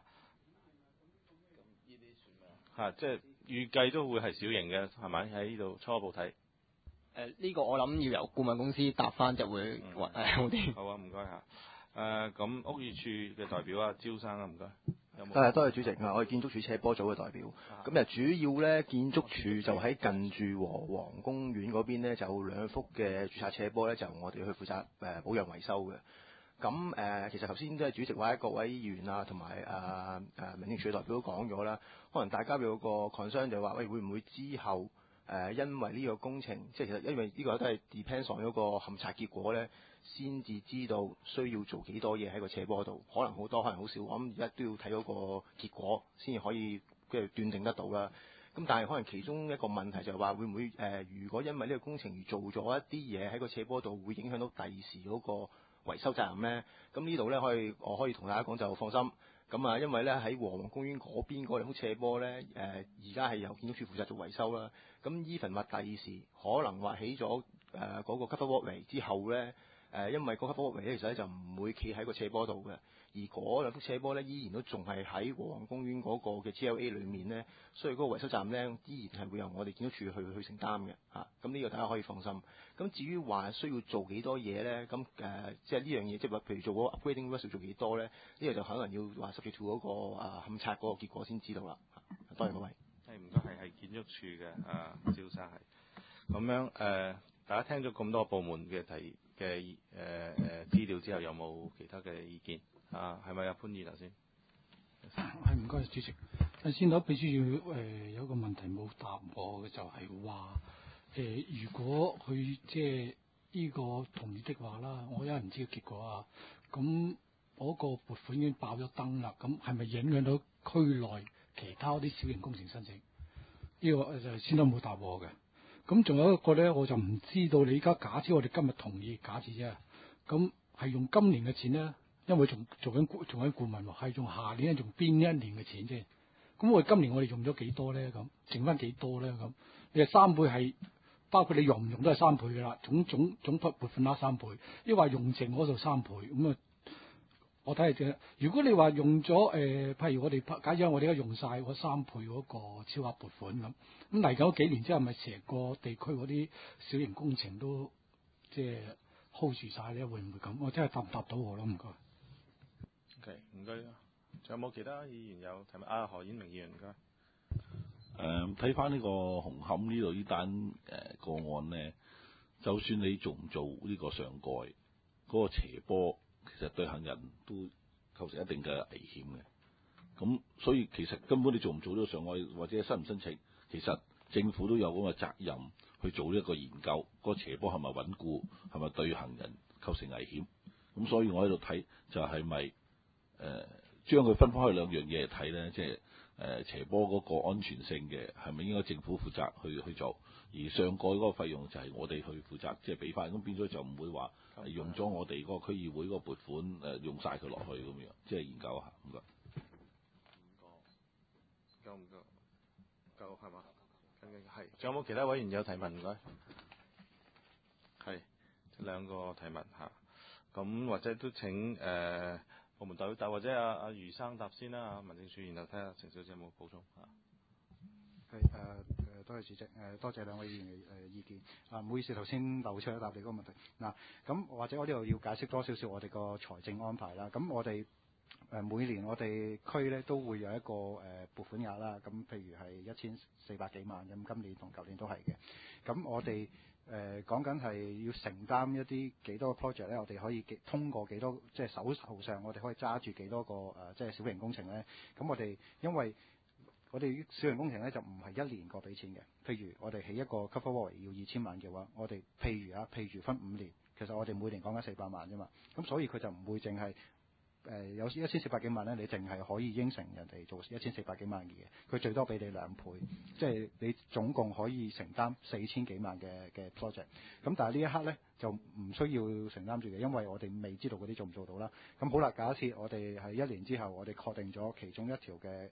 嚇，即係預計都會係小型嘅，係咪？喺呢度初步睇。 呢個我諗要由顧問公司答翻就會好啲。 好啊，唔該嚇。咁屋宇署嘅代表啊，招生啊，唔該。有冇？ 多謝主席啊！我係建築署斜坡組嘅代表。咁主要咧，建築署就喺近住和黃公園嗰邊咧，就有2幅嘅註冊斜坡咧，就我哋去負責保養維修嘅。咁其實頭先都係主席或者各位議員啊，同埋民政署代表都講咗啦。可能大家有個 concern 就話，喂，會唔會之後因為呢個工程，即係其實因為呢個都係 depends on 嗰個勘察結果咧，先至知道需要做幾多嘢喺個斜坡度，可能好多，可能好少。我諗而家都要睇嗰個結果先至可以斷定得到啦。咁但係可能其中一個問題就係話，會唔會如果因為呢個工程而做咗一啲嘢喺個斜坡度，會影響到第時嗰個維修責任咧？咁呢度咧我可以同大家講就放心。咁因為咧喺和黃公園嗰邊嗰2幅斜坡咧，而家係由建築署負責做維修啦。咁 even 話第時可能話起咗嗰個 cover walkway 之後咧，因為個 cover walkway 咧其實咧就唔會企喺個斜坡度嘅，而嗰2幅斜坡咧依然都仲係喺和黃公園嗰個嘅 GLA 裏面咧，所以嗰個維修站咧依然係會由我哋建築署去承擔嘅嚇。咁呢個大家可以放心。咁至於話需要做幾多嘢咧，咁即係呢樣嘢，即係話譬如做嗰個 upgrading work 要做幾多咧？呢個就可能要話subject to嗰個勘察嗰個結果先知道啦。多謝各位。 唔該，係建築署嘅招生係。咁樣大家聽咗咁多部門嘅資料之後，有冇其他嘅意見？係咪阿潘宇頭先？ 係唔該，主席。先頭秘書要有一個問題冇答我嘅，就係話如果佢即係呢個同意的話啦，我有人唔知嘅結果啊。咁嗰個撥款已經爆咗燈啦，咁係咪影響到區內其他啲小型工程申請？呢個就先頭冇答我嘅。咁仲有一個咧，我就唔知道你而家假設我哋今日同意假設啫，咁係用今年嘅錢咧，因為仲做緊顧問喎，係用下年用邊一年嘅錢啫？咁我哋今年我哋用咗幾多咧？咁剩翻幾多咧？咁你話3倍係包括你用唔用都係3倍㗎啦，總撥款啦3倍，抑或用剩嗰度3倍咁啊？我睇下啫。如果你話用咗譬如我哋假設我哋而家用晒嗰3倍嗰個超額撥款咁嚟緊幾年之後，咪成個地區嗰啲小型工程都即係 hold 住晒咧？會唔會咁？我真係答唔答到我咯？唔該。 OK， 唔該。仲有冇其他議員有提問？何婉明議員唔該。 睇翻呢個紅磡呢度呢單個案咧，就算你做唔做呢個上蓋嗰個斜坡，其實對行人都構成一定嘅危險嘅。咁所以其實根本你做唔做呢個上蓋或者申唔申請，其實政府都有咁嘅責任去做呢一個研究，嗰個斜坡係咪穩固，係咪對行人構成危險。咁所以我喺度睇就係咪將佢分開兩樣嘢嚟睇咧，即係斜坡嗰個安全性嘅係咪應該政府負責去做，而上蓋嗰個費用就係我哋去負責，即係俾翻，咁變咗就唔會話用咗我哋嗰個區議會嗰個撥款用晒佢落去咁樣，即係研究下。唔該。 夠唔夠？夠係嘛？係。仲有冇其他委員有提問？唔該。係2個提問嚇，咁或者都請部門代表答，或者阿余生答先啦，民政署，然後睇下程小姐有冇補充嚇。 係多謝主席，多謝2位議員嘅意見。唔好意思，頭先漏出咗答你嗰個問題。咁或者我呢度要解釋多少少我哋個財政安排啦。咁我哋每年我哋區咧都會有一個撥款額啦。咁譬如係1400幾萬，咁今年同舊年都係嘅。咁我哋講緊係要承擔一啲幾多個 project 咧，我哋可以通過幾多，即係手頭上我哋可以揸住幾多個即係小型工程咧。咁我哋因為我哋小型工程咧就唔係一年過俾錢嘅。譬如我哋起一個 cover walkway 要2000萬嘅話，我哋譬如分5年，其實我哋每年講緊400萬啫嘛。咁所以佢就唔會淨係有1400幾萬咧，你淨係可以應承人哋做1400幾萬嘅嘢，佢最多俾你2倍，即係你總共可以承擔4000幾萬嘅 project。咁但係呢一刻咧就唔需要承擔住嘅，因為我哋未知道嗰啲做唔做到啦。咁好啦，假設我哋係1年之後，我哋確定咗其中一條嘅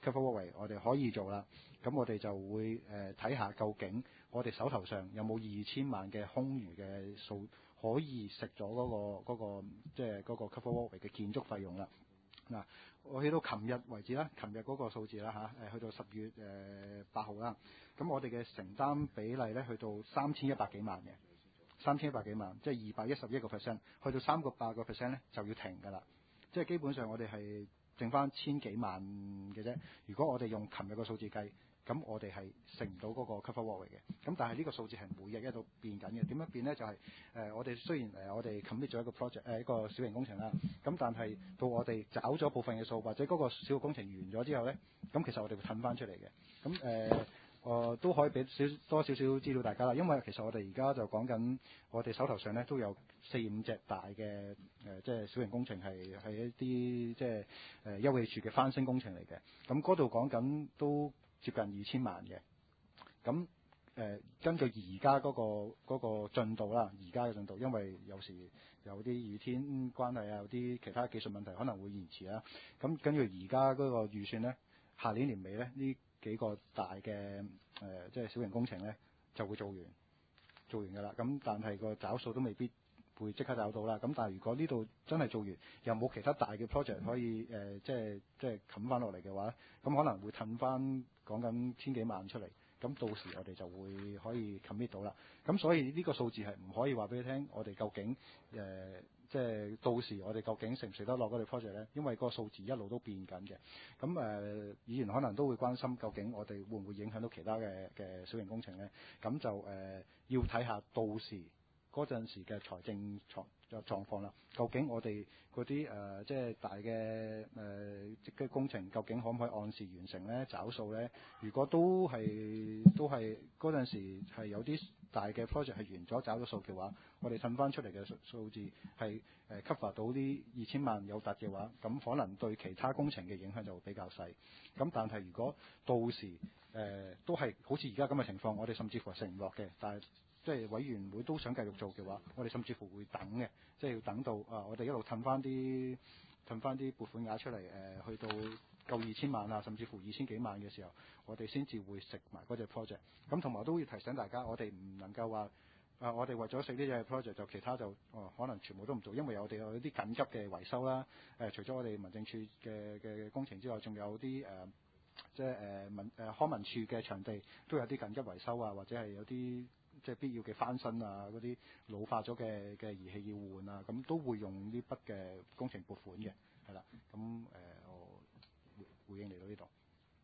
cover walkway 我哋可以做啦。咁我哋就會睇下究竟我哋手頭上有冇2000萬嘅空餘嘅數可以食咗嗰個即係嗰個 cover walkway 嘅建築費用啦。嗱，我去到琴日為止啦，琴日嗰個數字啦去到10月8號啦，咁我哋嘅承擔比例咧去到3100幾萬嘅，3100幾萬，即係211%，去到3.8%咧就要停㗎啦，即係基本上我哋係剩翻1000幾萬嘅啫。如果我哋用琴日個數字計，咁我哋係食唔到嗰個 cover walkway 嘅。咁但係呢個數字係每日一度變緊嘅。點樣變呢？就係、我哋雖然我哋 commit 咗一個 project 一個小型工程啦，咁但係到我哋找咗部分嘅數，或者嗰個小型工程完咗之後呢，咁其實我哋會褪翻出嚟嘅。咁都可以俾多少少資料大家啦。因為其實我哋而家就講緊，我哋手頭上呢都有4-5隻大嘅即係小型工程係一啲即係休憩處嘅翻新工程嚟嘅。咁嗰度講緊都接近2000萬嘅。咁根據而家嗰個進度啦，而家嘅進度，因為有時有啲雨天關係啊，有啲其他技術問題可能會延遲啦。咁根據而家嗰個預算呢，下年年尾呢幾個大嘅即係小型工程呢就會做完㗎啦。咁但係個找數都未必會即刻找到啦。咁但係如果呢度真係做完，又冇其他大嘅 project 可以即係冚翻落嚟嘅話，咁可能會褪翻講緊千幾萬出嚟。咁到時我哋就會可以 commit 到啦。咁所以呢個數字係唔可以話俾你聽，我哋究竟即係到時我哋究竟食唔食得落嗰個 project 呢？因為個數字一路都變緊嘅。咁議員可能都會關心，究竟我哋會唔會影響到其他嘅小型工程呢？咁就要睇下到時嗰陣時嘅財政狀況啦。究竟我哋嗰啲即係大嘅嘅工程，究竟可唔可以按時完成呢？找數呢？如果都係嗰陣時係有啲大嘅 project 係完咗找咗數嘅話，我哋褪翻出嚟嘅數字係cover 到啲2000萬有突嘅話，咁可能對其他工程嘅影響就會比較細。咁但係如果到時都係好似而家咁嘅情況，我哋甚至乎係食唔落嘅，但係即係委員會都想繼續做嘅話，我哋甚至乎會等嘅，即係要等到我哋一路褪翻啲撥款額出嚟，去到夠2000萬啊，甚至乎2000幾萬嘅時候，我哋先至會食埋嗰隻 project。咁同埋都要提醒大家，我哋唔能夠話我哋為咗食呢隻 project 就其他就可能全部都唔做，因為我哋有啲緊急嘅維修啦。除咗我哋民政處嘅工程之外，仲有啲即係康文署嘅場地都有啲緊急維修啊，或者係有啲即係必要嘅翻新啊，嗰啲老化咗嘅儀器要換啊，咁都會用呢筆嘅工程撥款嘅，係啦。咁我回應嚟到呢度。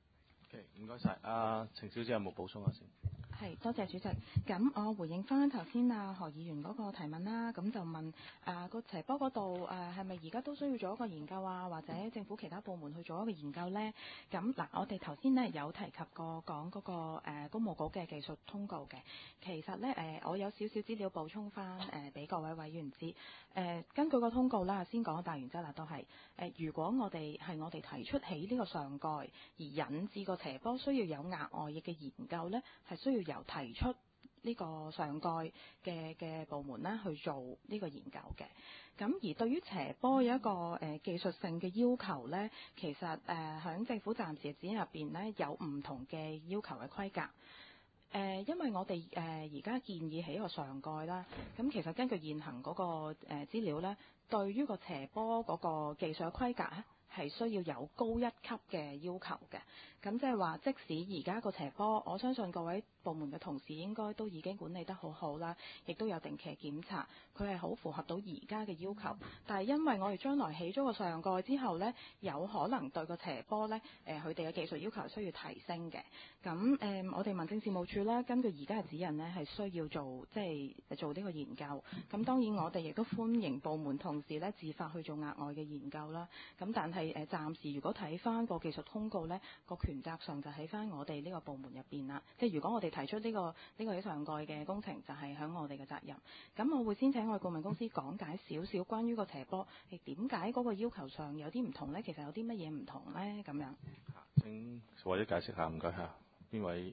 OK， 唔該晒。程小姐有冇補充下先？ 係，多謝主席。咁我回應翻頭先何議員嗰個提問啦，咁就問個斜坡嗰度係咪而家都需要做一個研究啊，或者政府其他部門去做一個研究呢？咁嗱，我哋頭先呢有提及過講嗰個工務局嘅技術通告嘅，其實呢，我有少少資料補充翻俾各位委員知。根據個通告啦，先講大原則啦，都係如果我哋提出起呢個上蓋而引致個斜坡需要有額外嘅研究呢，係需要由提出呢個上蓋嘅部門咧去做呢個研究嘅。咁而對於斜坡有一個技術性嘅要求呢，其實喺政府暫時嘅指引入邊呢，有唔同嘅要求嘅規格。因為我哋而家建議起一個上蓋啦，咁其實根據現行嗰個資料呢，對於個斜坡嗰個技術嘅規格咧，係需要有高一級嘅要求嘅。咁即係話，即使而家個斜坡，我相信各位部門嘅同事應該都已經管理得好好啦，亦都有定期檢查，佢係好符合到而家嘅要求。但係因為我哋將來起咗個上蓋之後呢，有可能對個斜坡呢，佢哋嘅技術要求係需要提升嘅。咁我哋民政事務處呢，根據而家嘅指引呢，係需要做呢個研究。咁當然我哋亦都歡迎部門同事呢自發去做額外嘅研究啦。咁但係暫時如果睇翻個技術通告呢，個權責上就喺翻我哋呢個部門入邊啦。即係如果我哋提出呢個上蓋嘅工程，就係響我哋嘅責任。咁我會先請我哋顧問公司講解少少關於個斜坡係點解嗰個要求上有啲唔同呢？其實有啲乜嘢唔同呢？咁樣。 請或者解釋下，唔該下邊位？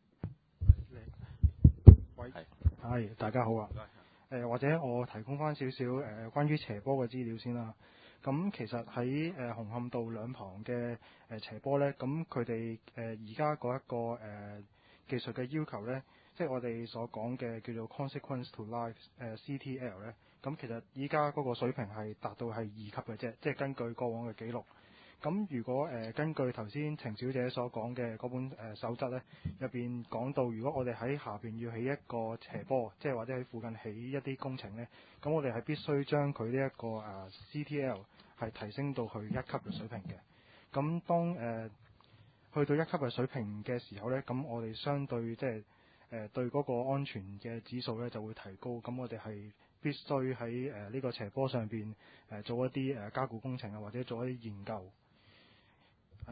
喂，係大家好啊。或者我提供翻少少關於斜坡嘅資料先啦。 咁其實喺紅磡道兩旁嘅斜坡呢，咁佢哋而家嗰一個技術嘅要求呢，即係我哋所講嘅叫做 consequence to life CTL 呢，咁其實依家嗰個水平係達到係2級嘅啫，即係根據過往嘅記錄。咁如果根據頭先程小姐所講嘅嗰本守則呢，入邊講到，如果我哋喺下邊要起一個斜坡，即係或者喺附近起一啲工程呢，咁我哋係必須將佢呢一個CTL 係提升到去1級嘅水平嘅。咁當去到1級嘅水平嘅時候呢，咁我哋相對即係對嗰個安全嘅指數呢就會提高。咁我哋係必須喺呢個斜坡上邊做一啲加固工程啊，或者做一啲研究。係。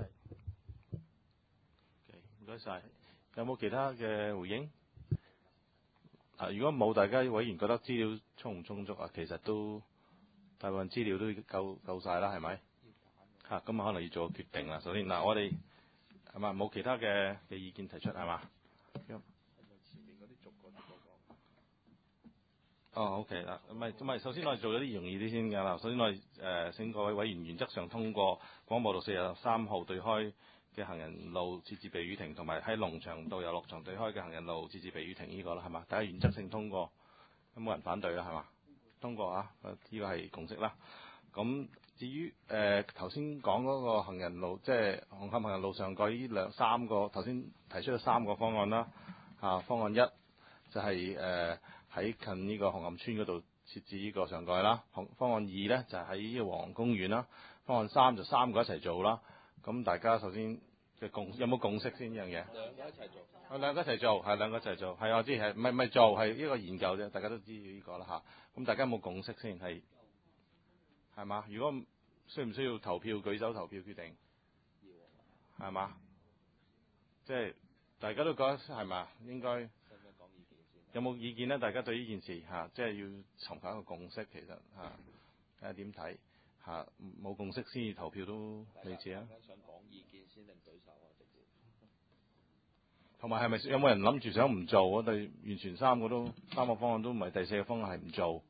唔該晒。有冇其他嘅回應？如果冇，大家委員覺得資料充唔充足啊？其實都大部分資料都夠晒啦，係咪？咁可能要做個決定啦。首先嗱，我哋係嘛冇其他嘅意見提出係嘛？OK 啦，唔係，首先我哋做咗啲容易啲先㗎啦。首先我哋請各位委員原則上通過廣播道43號對開嘅行人路設置避雨亭，同埋喺龍翔道遊樂場對開嘅行人路設置避雨亭呢個啦，係嘛？大家原則性通過，有冇人反對啦？係嘛？通過啊，呢個係共識啦。咁至於頭先講嗰個行人路，即係紅磡行人路上蓋呢3個頭先提出咗3個方案啦。方案1就係喺近呢個紅磡村嗰度設置呢個上蓋啦。方案2呢就係喺呢個皇公園啦。方案3就3個一齊做啦。咁大家首先嘅有冇共識先呢樣嘢？兩個一齊做。兩個一齊做，係兩個一齊做。係我知係唔係做係呢個研究啫，大家都知呢個啦嚇。咁大家有冇共識先係嘛？如果需唔需要投票舉手投票決定？係嘛？即係大家都覺得係嘛？應該有冇意見呢？大家對呢件事即係要尋求一個共識，其實睇下點睇冇共識先至投票都未遲啊！ 想講意見先定舉手啊？直接。 同埋係咪有冇人諗住想唔做？我哋完全3個方案都唔係，第4個方案係唔做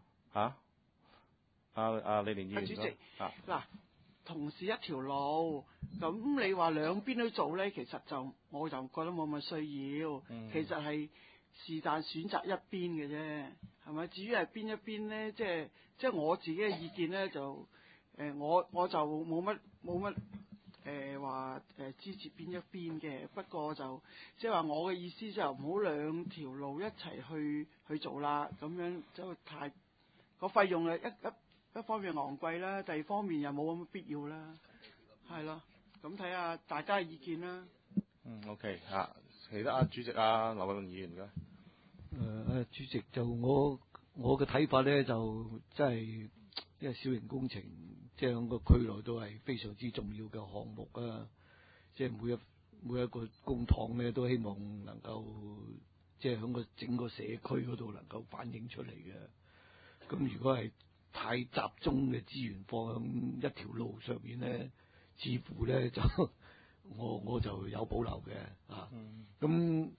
李連議員。 主席嗱，同是一條路，咁你話兩邊都做咧，其實我就覺得冇乜需要。其實係是但選擇一邊嘅啫，係咪？至於係邊一邊咧，即係我自己嘅意見咧，就我就冇乜話支持邊一邊嘅。不過就即係話我嘅意思就唔好兩條路一齊去做啦，咁樣就太個費用啊一方面昂貴啦，第二方面又冇咁嘅必要啦，係咯。咁睇下大家嘅意見啦。 OK 其他主席劉偉雄議員嘅。 主席就我嘅睇法咧，就真係因為小型工程，即係喺個區內都係非常之重要嘅項目啊！即係每一個公帑咧，都希望能夠即係喺個整個社區嗰度能夠反映出嚟嘅。咁如果係太集中嘅資源放喺一條路上面咧，似乎咧就我就有保留嘅咁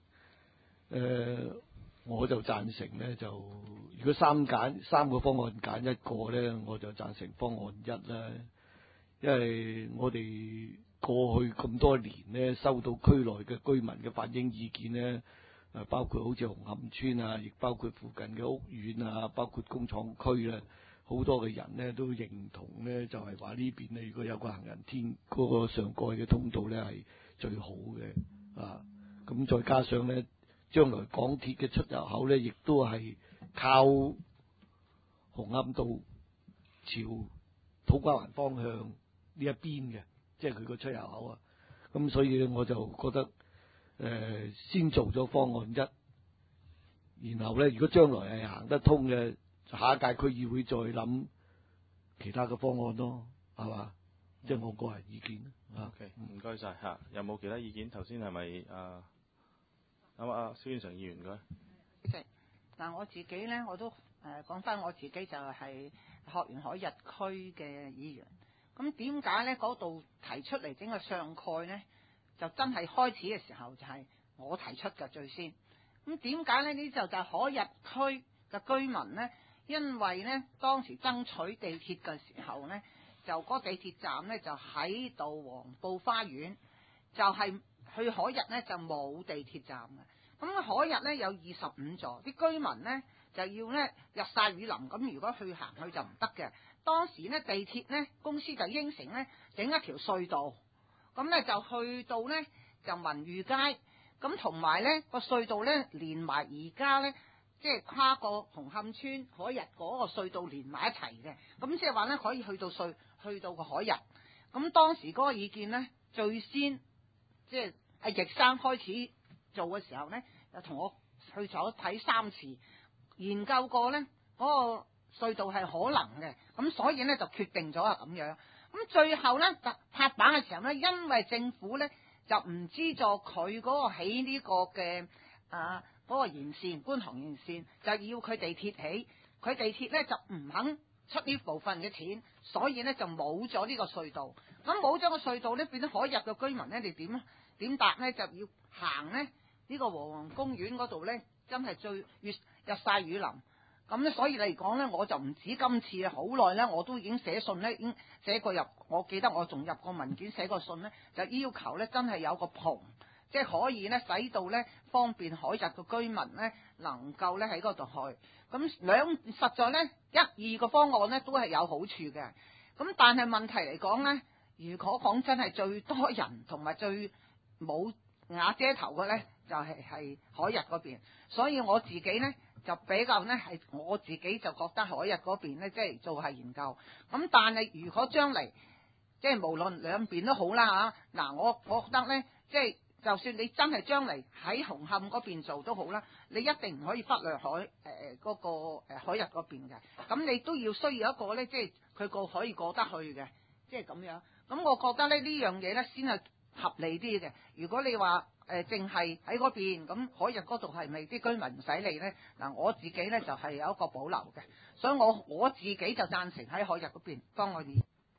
我就贊成咧，就如果三個方案揀一個咧，我就贊成方案1啦。因為我哋過去咁多年咧，收到區內嘅居民嘅反映意見咧，包括好似紅磡村啊，亦包括附近嘅屋苑啊，包括工廠區咧，好多嘅人咧都認同咧，就係話呢邊咧，如果有個行人天嗰個上蓋嘅通道咧係最好嘅咁再加上咧，將來港鐵嘅出入口咧，亦都係靠紅磡道朝土瓜灣方向呢一邊嘅，即係佢個出入口啊。咁所以我就覺得先做咗方案1，然後咧，如果將來係行得通嘅，下一屆區議會再諗其他嘅方案咯，係嘛？即係我個人意見。 OK， 唔該晒有冇其他意見？頭先係咪蕭遠成議員嘅？ 嗱，我自己咧，我都講翻我自己就係學園海逸區嘅議員。咁點解咧嗰度提出嚟整個上蓋咧，就真係開始嘅時候就係我提出嘅最先。咁點解咧？呢就係海逸區嘅居民咧， 因為呢，當時爭取地鐵嘅時候呢，就嗰個地鐵站呢，就喺度黃埔花園，就係、去海逸呢，就冇地鐵站嘅。咁海逸呢，有25座，啲居民呢，就要呢日曬雨淋，咁如果去行去就唔得嘅。當時呢，地鐵呢，公司就應承呢，整一條隧道，咁呢，就去到呢，就文裕街，咁同埋呢個隧道呢，連埋而家呢，即係跨過紅磡村海逸嗰個隧道連埋一齊嘅，咁即係話呢，可以去到個海逸。咁當時嗰個意見呢，最先即係阿易生開始做嘅時候呢，就同我去咗睇3次，研究過呢嗰個隧道係可能嘅，咁所以呢，就決定咗係咁樣。咁最後呢，拍板嘅時候呢，因為政府呢，就唔資助佢嗰個起呢個嘅嗰個沿線觀塘沿線，就要佢地鐵起，佢地鐵呢，就唔肯出呢部分嘅錢，所以呢，就冇咗呢個隧道。咁冇咗個隧道呢，變咗海逸嘅居民呢，你點搭呢？就要行呢，呢個和黃公園嗰度呢，真係最日曬雨淋。咁咧，所以嚟講咧，我就唔止今次好耐咧，我都已經寫信咧，已經寫過入，我記得我仲入過文件寫過信咧，就要求咧真係有個棚，即係可以咧使到咧方便海逸嘅居民咧能夠咧喺嗰度去。咁實在咧1、2個方案咧都係有好處嘅。咁但係問題嚟講咧，如果講真係最多人同埋最冇瓦遮頭嘅咧，就係海逸嗰邊。所以我自己咧。就比較呢，係我自己就覺得海逸嗰邊呢，即係做係研究。咁但係如果將嚟即係無論兩邊都好啦嚇，嗱我覺得呢，即係就算你真係將嚟喺紅磡嗰邊做都好啦，你一定唔可以忽略嗰個海逸嗰邊嘅。咁你都要需要一個呢，即係佢可以過得去嘅，即係咁樣。咁我覺得呢樣嘢呢，先係合理啲嘅。如果你話淨係喺嗰邊，咁海逸嗰度係咪啲居民唔使理呢？嗱，我自己呢就係有一個保留嘅，所以我自己就贊成喺海逸嗰邊幫我哋。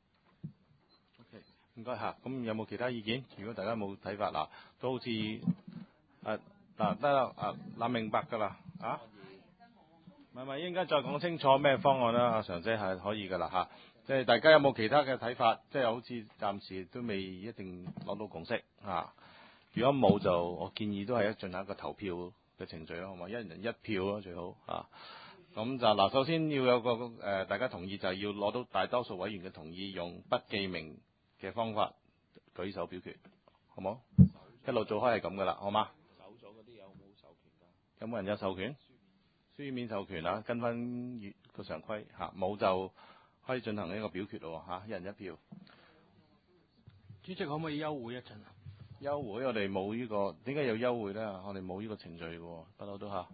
OK，唔該嚇。咁有冇其他意見？如果大家冇睇法嗱，都好似得啦，明白㗎啦啊。唔係應該再講清楚咩方案啦？阿常姐係可以㗎啦嚇。即係大家有冇其他嘅睇法？即係好似暫時都未一定攞到共識嚇。如果冇就，我建議都係進行一個投票嘅程序咯，好嘛？一人一票咯，最好啊。咁就嗱，首先要有個大家同意，就係要攞到大多數委員嘅同意，用不記名嘅方法舉手表決，好冇？一路做開係咁噶啦，好嘛？ 走咗嗰啲有冇授權㗎？ 有冇人有授權？書面授權啊，跟翻個常規嚇，冇就可以進行呢個表決咯嚇，一人一票。 主席可唔可以休會一陣啊？ 休會我哋冇呢個，點解有休會咧？我哋冇呢個程序嘅喎，不嬲都嚇。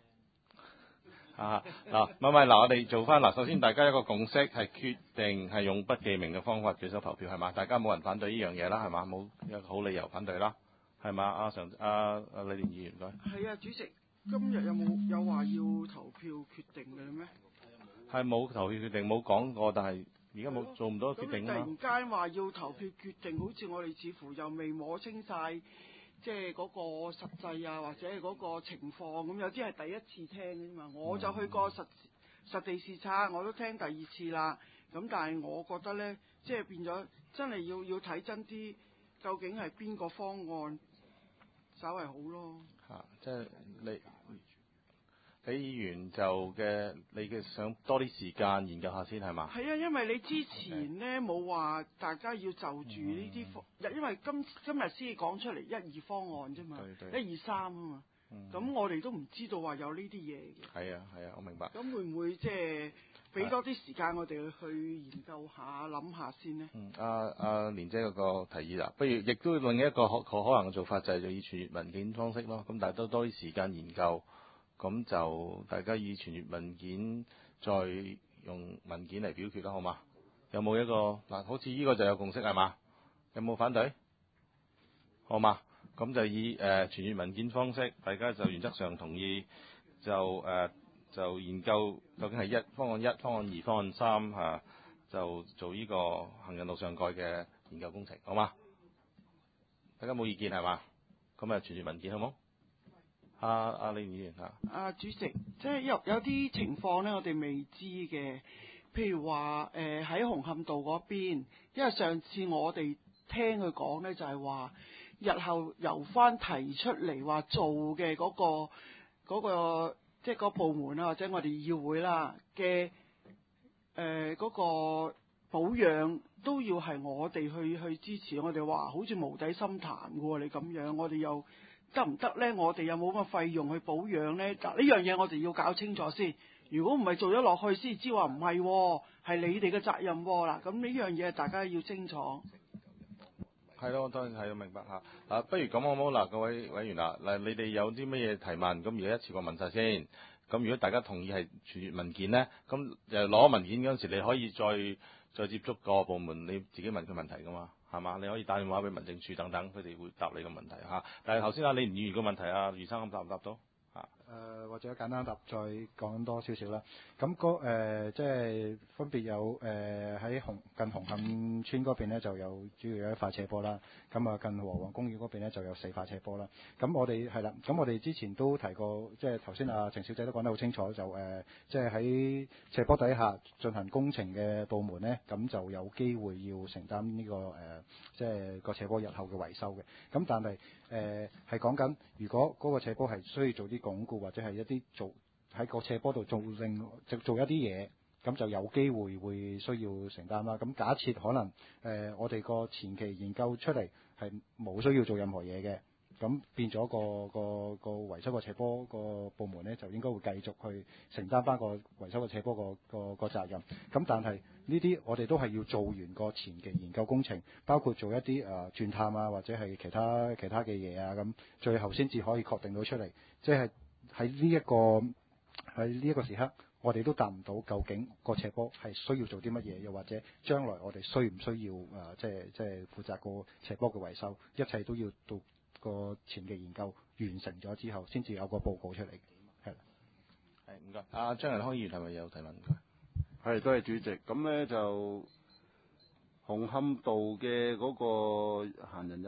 嗱，我哋做翻嗱，首先大家一個共識係決定係用不記名嘅方法舉手投票係嘛？大家冇人反對呢樣嘢啦係嘛？冇一個好理由反對啦係嘛？阿李連議員唔該。 係啊，主席，今日有話要投票決定嘅咩？ 係冇投票決定，冇講過，但係。而家冇做唔到決定啊嘛！ 突然間話要投票決定，好似我哋似乎又未摸清晒，即係嗰個實際啊，或者係嗰個情況咁。有啲係第一次聽嘅啫嘛。我就去過實地視察，我都聽第2次啦。咁但係我覺得呢，即係變咗真係要睇真啲，究竟係邊個方案稍為好咯。 即係李議員你嘅想多啲時間研究下先係嘛？ 係啊，因為你之前呢冇話大家要就住呢啲因為今日先講出嚟1、2方案啫嘛，1、2、3啊嘛。咁我哋都唔知道話有呢啲嘢嘅。係啊， 我明白。 咁會唔會即係俾多啲時間我哋去研究下、諗下先呢？ 阿蓮姐嗰個提議啦，不如亦都另一個可能嘅做法就係以傳閱文件方式咯。咁但係都多啲時間研究。咁就大家以傳閱文件再用文件嚟表決啦，好嘛？有冇一個嗱？好似呢個就有共識係嘛？有冇反對？好嘛？咁就以傳閱文件方式，大家就原則上同意，就研究究竟係方案1、方案2、方案3就做呢個行人路上蓋嘅研究工程，好嘛？大家冇意見係嘛？咁傳閱文件好冇？ 阿李議員嚇。 主席，即係有啲情況咧，我哋未知嘅，譬如話喺紅磡道嗰邊，因為上次我哋聽佢講咧，就係話日後由翻提出嚟話做嘅嗰個即係個部門啦，或者我哋議會啦嘅嗰個保養都要係我哋去支持。我哋話好似無底深潭嘅喎，你咁樣，我哋又得唔得呢？我哋有冇乜費用去保養呢？嗱，呢樣嘢我哋要搞清楚先。如果唔係做咗落去先知話唔係喎，係你哋嘅責任喎。嗱，咁呢樣嘢大家要清楚。 係咯，當然係明白嚇。嗱，不如咁好唔好？嗱，各位委員嗱，你哋有啲乜嘢提問？咁而家一次過問晒先。咁如果大家同意係傳閱文件咧，咁攞文件嗰陣時，你可以再接觸個部門，你自己問佢問題噶嘛，係嘛？你可以打電話俾民政處等等，佢哋會答你個問題嚇。但係頭先李議員個問題余生咁答唔答到？ 或者簡單答，再講多少少啦。咁即係分別有喺近紅磡村嗰邊咧，就有主要有一塊斜坡啦。咁啊，近和黃公園嗰邊咧就有4塊斜坡啦。咁我哋係啦，咁我哋之前都提過，即係頭先程小姐都講得好清楚，就即係喺斜坡底下進行工程嘅部門咧，咁就有機會要承擔呢個即係個斜坡日後嘅維修嘅。咁但係係講緊，如果嗰個斜坡係需要做啲鞏固，或者係一啲喺個斜坡度做一啲嘢，咁就有機會會需要承擔啦。咁假設可能我哋個前期研究出嚟係冇需要做任何嘢嘅，咁變咗個維修個斜坡個部門咧，就應該會繼續去承擔翻個維修個斜坡個責任。咁但係呢啲我哋都係要做完個前期研究工程，包括做一啲鑽探啊，或者係其他嘅嘢啊，咁最後先至可以確定到出嚟。即係喺呢一個時刻，我哋都答唔到究竟個斜坡係需要做啲乜嘢，又或者將來我哋需唔需要即係負責個斜坡嘅維修，一切都要到個前期研究完成咗之後，先至有個報告出嚟。係唔該。阿張仁康議員係咪有提問？ 係，多謝主席。咁咧就紅磡道嘅嗰個行人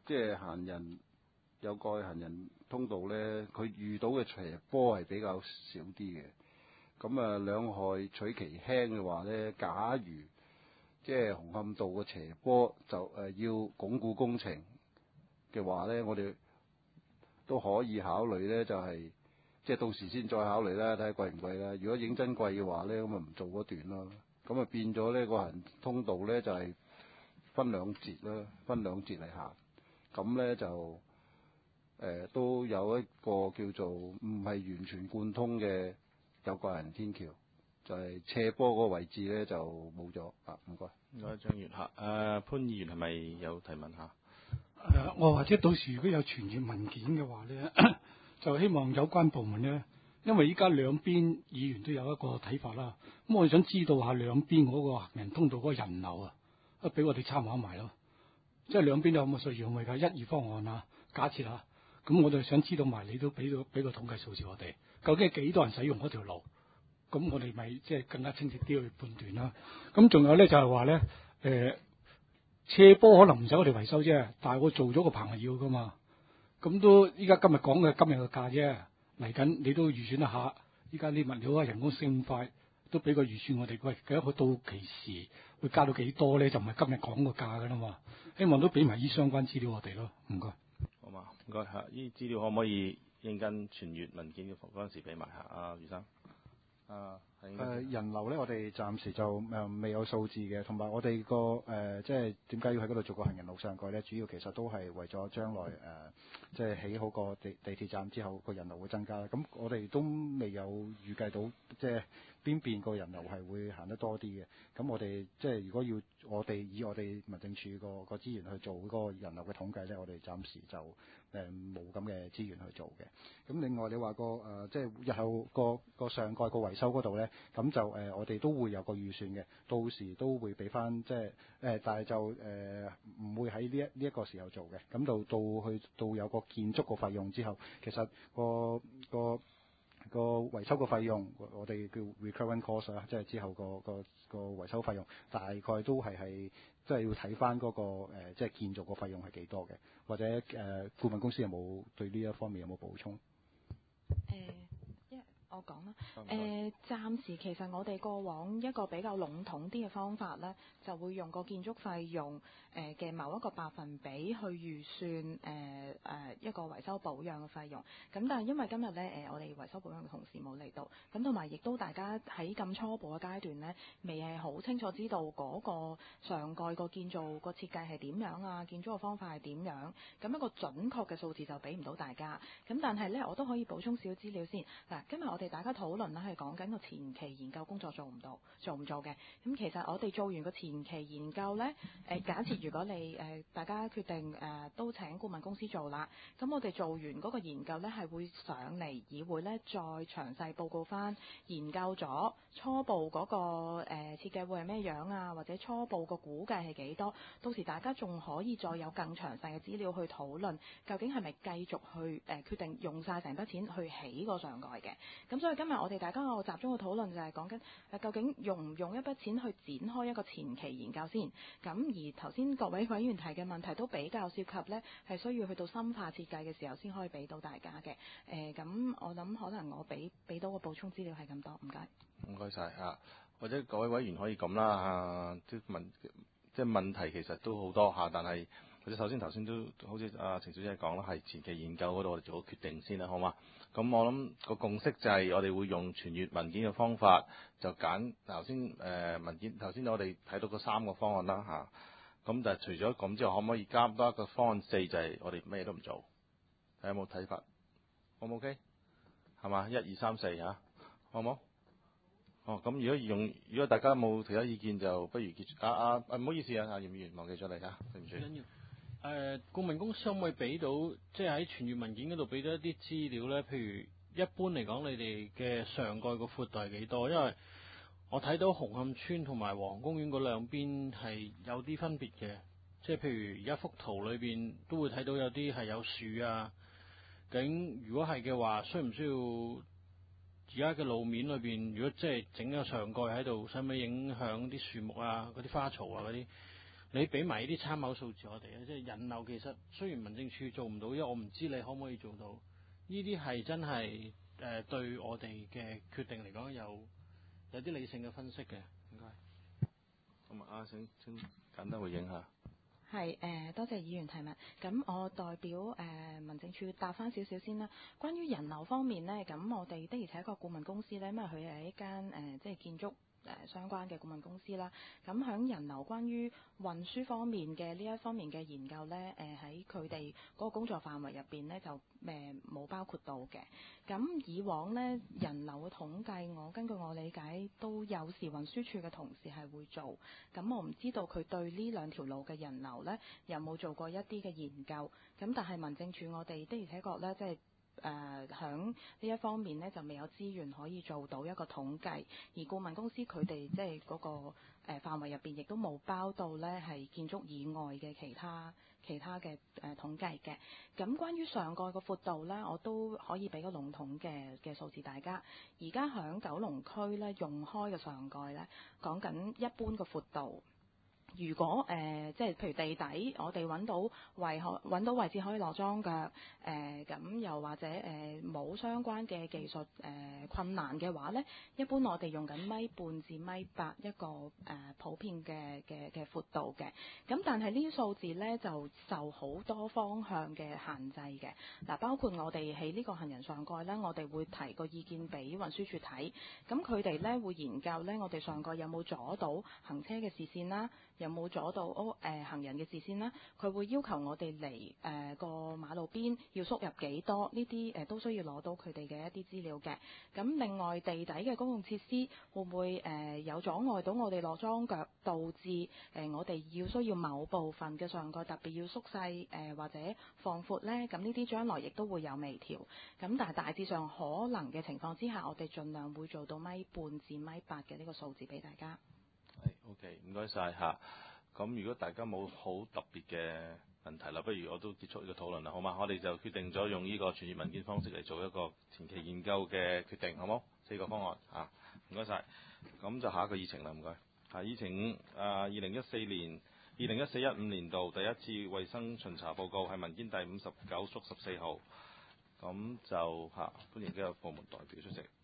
有個行人通道咧，佢遇到嘅斜坡係比較少啲嘅。咁兩害取其輕嘅話咧，假如即係紅磡道嘅斜坡就要鞏固工程嘅話咧，我哋都可以考慮咧，就係即係到時先再考慮啦，睇下貴唔貴啦。如果認真貴嘅話咧，咁咪唔做嗰段咯。咁啊變咗呢個行人通道咧就係分兩節啦，分兩節嚟行。咁咧就都有一個叫做唔係完全貫通嘅有個行人天橋，就係斜坡嗰個位置咧就冇咗。唔該。 唔該，張議員嚇。潘議員係咪有提問嚇？ 我或者到時如果有傳閱文件嘅話咧，就希望有關部門咧，因為依家兩邊議員都有一個睇法啦。咁我哋想知道下兩邊嗰個行人通道嗰個人流啊，俾我哋參考埋咯。即係兩邊有冇需要咪㗎？一二方案啊，假設啊，咁我哋想知道埋，你都俾個統計數字我哋，究竟係幾多人使用嗰條路？咁我哋咪即係更加清晰啲去判斷啦。咁仲有咧就係話咧，斜坡可能唔使我哋維修啫，但係我做咗個棚係要噶嘛。咁都依家今日講嘅今日嘅價啫，嚟緊你都預算一下。依家啲物料啊、人工升咁快，都俾個預算我哋。喂，佢一個到期時會加到幾多咧？就唔係今日講個價噶啦嘛。希望都俾埋依相關資料我哋咯。唔該。 好嘛，唔該嚇。依資料可唔可以應跟傳閱文件嘅嗰陣時俾埋下余生？ 人流咧，我哋暫時就未有數字嘅，同埋我哋個即係點解要喺嗰度做個行人路上蓋咧？主要其實都係為咗將來即係起好個地鐵站之後，個人流會增加。咁我哋都未有預計到即係邊邊個人流係會行得多啲嘅。咁我哋即係如果要以我哋民政處個資源去做嗰個人流嘅統計咧，我哋暫時就冇咁嘅資源去做嘅。咁另外你話即係日後個上蓋個維修嗰度咧，咁就我哋都會有個預算嘅，到時都會俾翻即係但係就唔會喺呢一個時候做嘅。咁到有個建築個費用之後，其實個維修個費用，我哋叫 recurrent cost 啦，即係之後個維修費用，大概都係即係要睇翻嗰個即係建造個費用係幾多嘅，或者顧問公司有冇對呢一方面有冇補充？ 我講啦，暫時其實我哋過往一個比較籠統啲嘅方法呢，就會用個建築費用嘅某一個百分比去預算一個維修保養嘅費用。咁但係因為今日呢，我哋維修保養嘅同事冇嚟到，咁同埋亦都大家喺咁初步嘅階段呢，未係好清楚知道嗰個上蓋個建造個設計係點樣啊，建築嘅方法係點樣，咁一個準確嘅數字就俾唔到大家。咁但係呢，我都可以補充少少資料先。嗱，今日我哋大家討論咧係講緊個前期研究工作做唔做嘅。咁其實我哋做完個前期研究呢，假設如果你大家決定都請顧問公司做啦，咁我哋做完嗰個研究呢，係會上嚟議會呢，再詳細報告翻研究咗初步嗰個設計會係咩樣啊，或者初步個估計係幾多，到時大家仲可以再有更詳細嘅資料去討論，究竟係咪繼續去決定用晒成筆錢去起個上蓋嘅。咁所以今日我哋大家個集中嘅討論就係講緊究竟用唔用一筆錢去展開一個前期研究先。咁而頭先各位委員提嘅問題都比較涉及呢，係需要去到深化設計嘅時候先可以俾到大家嘅。咁我諗可能我俾到個補充資料係咁多，唔該。 唔該晒嚇，或者各位委員可以咁啦嚇，即係問題其實都好多嚇，但係或者首先頭先都好似程小姐講啦，係前期研究嗰度我哋做個決定先啦，好嘛？咁我諗個共識就係我哋會用傳閱文件嘅方法，就揀頭先文件頭先我哋睇到嗰3個方案啦嚇。咁但係除咗咁之後，可唔可以加多一個方案4，就係我哋咩都唔做？睇有冇睇法？好唔 OK？係嘛？1、2、3、4嚇，好唔好？咁如果大家冇其他意見，就不如結束。唔好意思啊，葉議員忘記咗你嚇，對唔住。 緊要顧問公司可唔可以俾到，即係喺傳閱文件嗰度俾到一啲資料咧？譬如一般嚟講，你哋嘅上蓋個闊度係幾多？因為我睇到紅磡村同埋皇公園嗰兩邊係有啲分別嘅，即係譬如而家幅圖裏邊都會睇到有啲係有樹啊。究竟如果係嘅話，需唔需要？而家嘅路面裏邊，如果即係整個上蓋喺度，使唔使影響啲樹木啊、嗰啲花草啊嗰啲？你俾埋呢啲參考數字我哋啊，即係人流其實雖然民政處做唔到，因為我唔知你可唔可以做到。呢啲係真係對我哋嘅決定嚟講有啲理性嘅分析嘅。唔該。 咁請簡單回應下。 係多謝議員提問。咁我代表民政處答翻少少先啦。關於人流方面呢，咁我哋的而且確顧問公司呢，因為佢係一間即係建築相關嘅顧問公司啦。咁響人流關於運輸方面嘅呢一方面嘅研究呢，喺佢哋嗰個工作範圍入邊呢，就冇包括到嘅。咁以往呢，人流嘅統計，根據我理解都有時運輸處嘅同事係會做。咁我唔知道佢對呢兩條路嘅人流呢，有冇做過一啲嘅研究。咁但係民政處我哋的而且確呢，即係響呢一方面呢，就未有資源可以做到一個統計，而顧問公司佢哋即係嗰個範圍入邊亦都冇包到呢係建築以外嘅其他嘅統計嘅。咁關於上蓋個闊度呢，我都可以俾個籠統嘅數字大家。而家響九龍區呢，用開嘅上蓋呢，講緊一般個闊度。如果即係譬如地底，我哋揾到位置可以落裝腳，咁又或者冇相關嘅技術困難嘅話呢，一般我哋用緊1.5米至1.8米一個普遍嘅闊度嘅。咁但係呢啲數字呢，就受好多方向嘅限制嘅。嗱，包括我哋喺呢個行人上蓋呢，我哋會提個意見俾運輸署睇，咁佢哋呢會研究呢，我哋上蓋有冇阻到行車嘅視線啦。有冇阻到行人嘅視線啦？佢會要求我哋嚟個馬路邊要縮入幾多？呢啲都需要攞到佢哋嘅一啲資料嘅。咁另外地底嘅公共設施會唔會有阻礙到我哋落裝腳，導致我哋需要某部分嘅上蓋特別要縮細或者放闊呢？咁呢啲將來亦都會有微調。咁但係大致上可能嘅情況之下，我哋盡量會做到1.5米至1.8米嘅呢個數字俾大家。 OK， 唔該晒嚇。咁如果大家冇好特別嘅問題啦，不如我都結束呢個討論啦，好嘛？我哋就決定咗用呢個傳閱文件方式嚟做一個前期研究嘅決定，好冇？4個方案嚇，唔該晒。咁就下一個議程啦，唔該。議程2014-15年度第一次衛生巡查報告係文件第59/14號。 咁就歡迎呢個部門代表出席。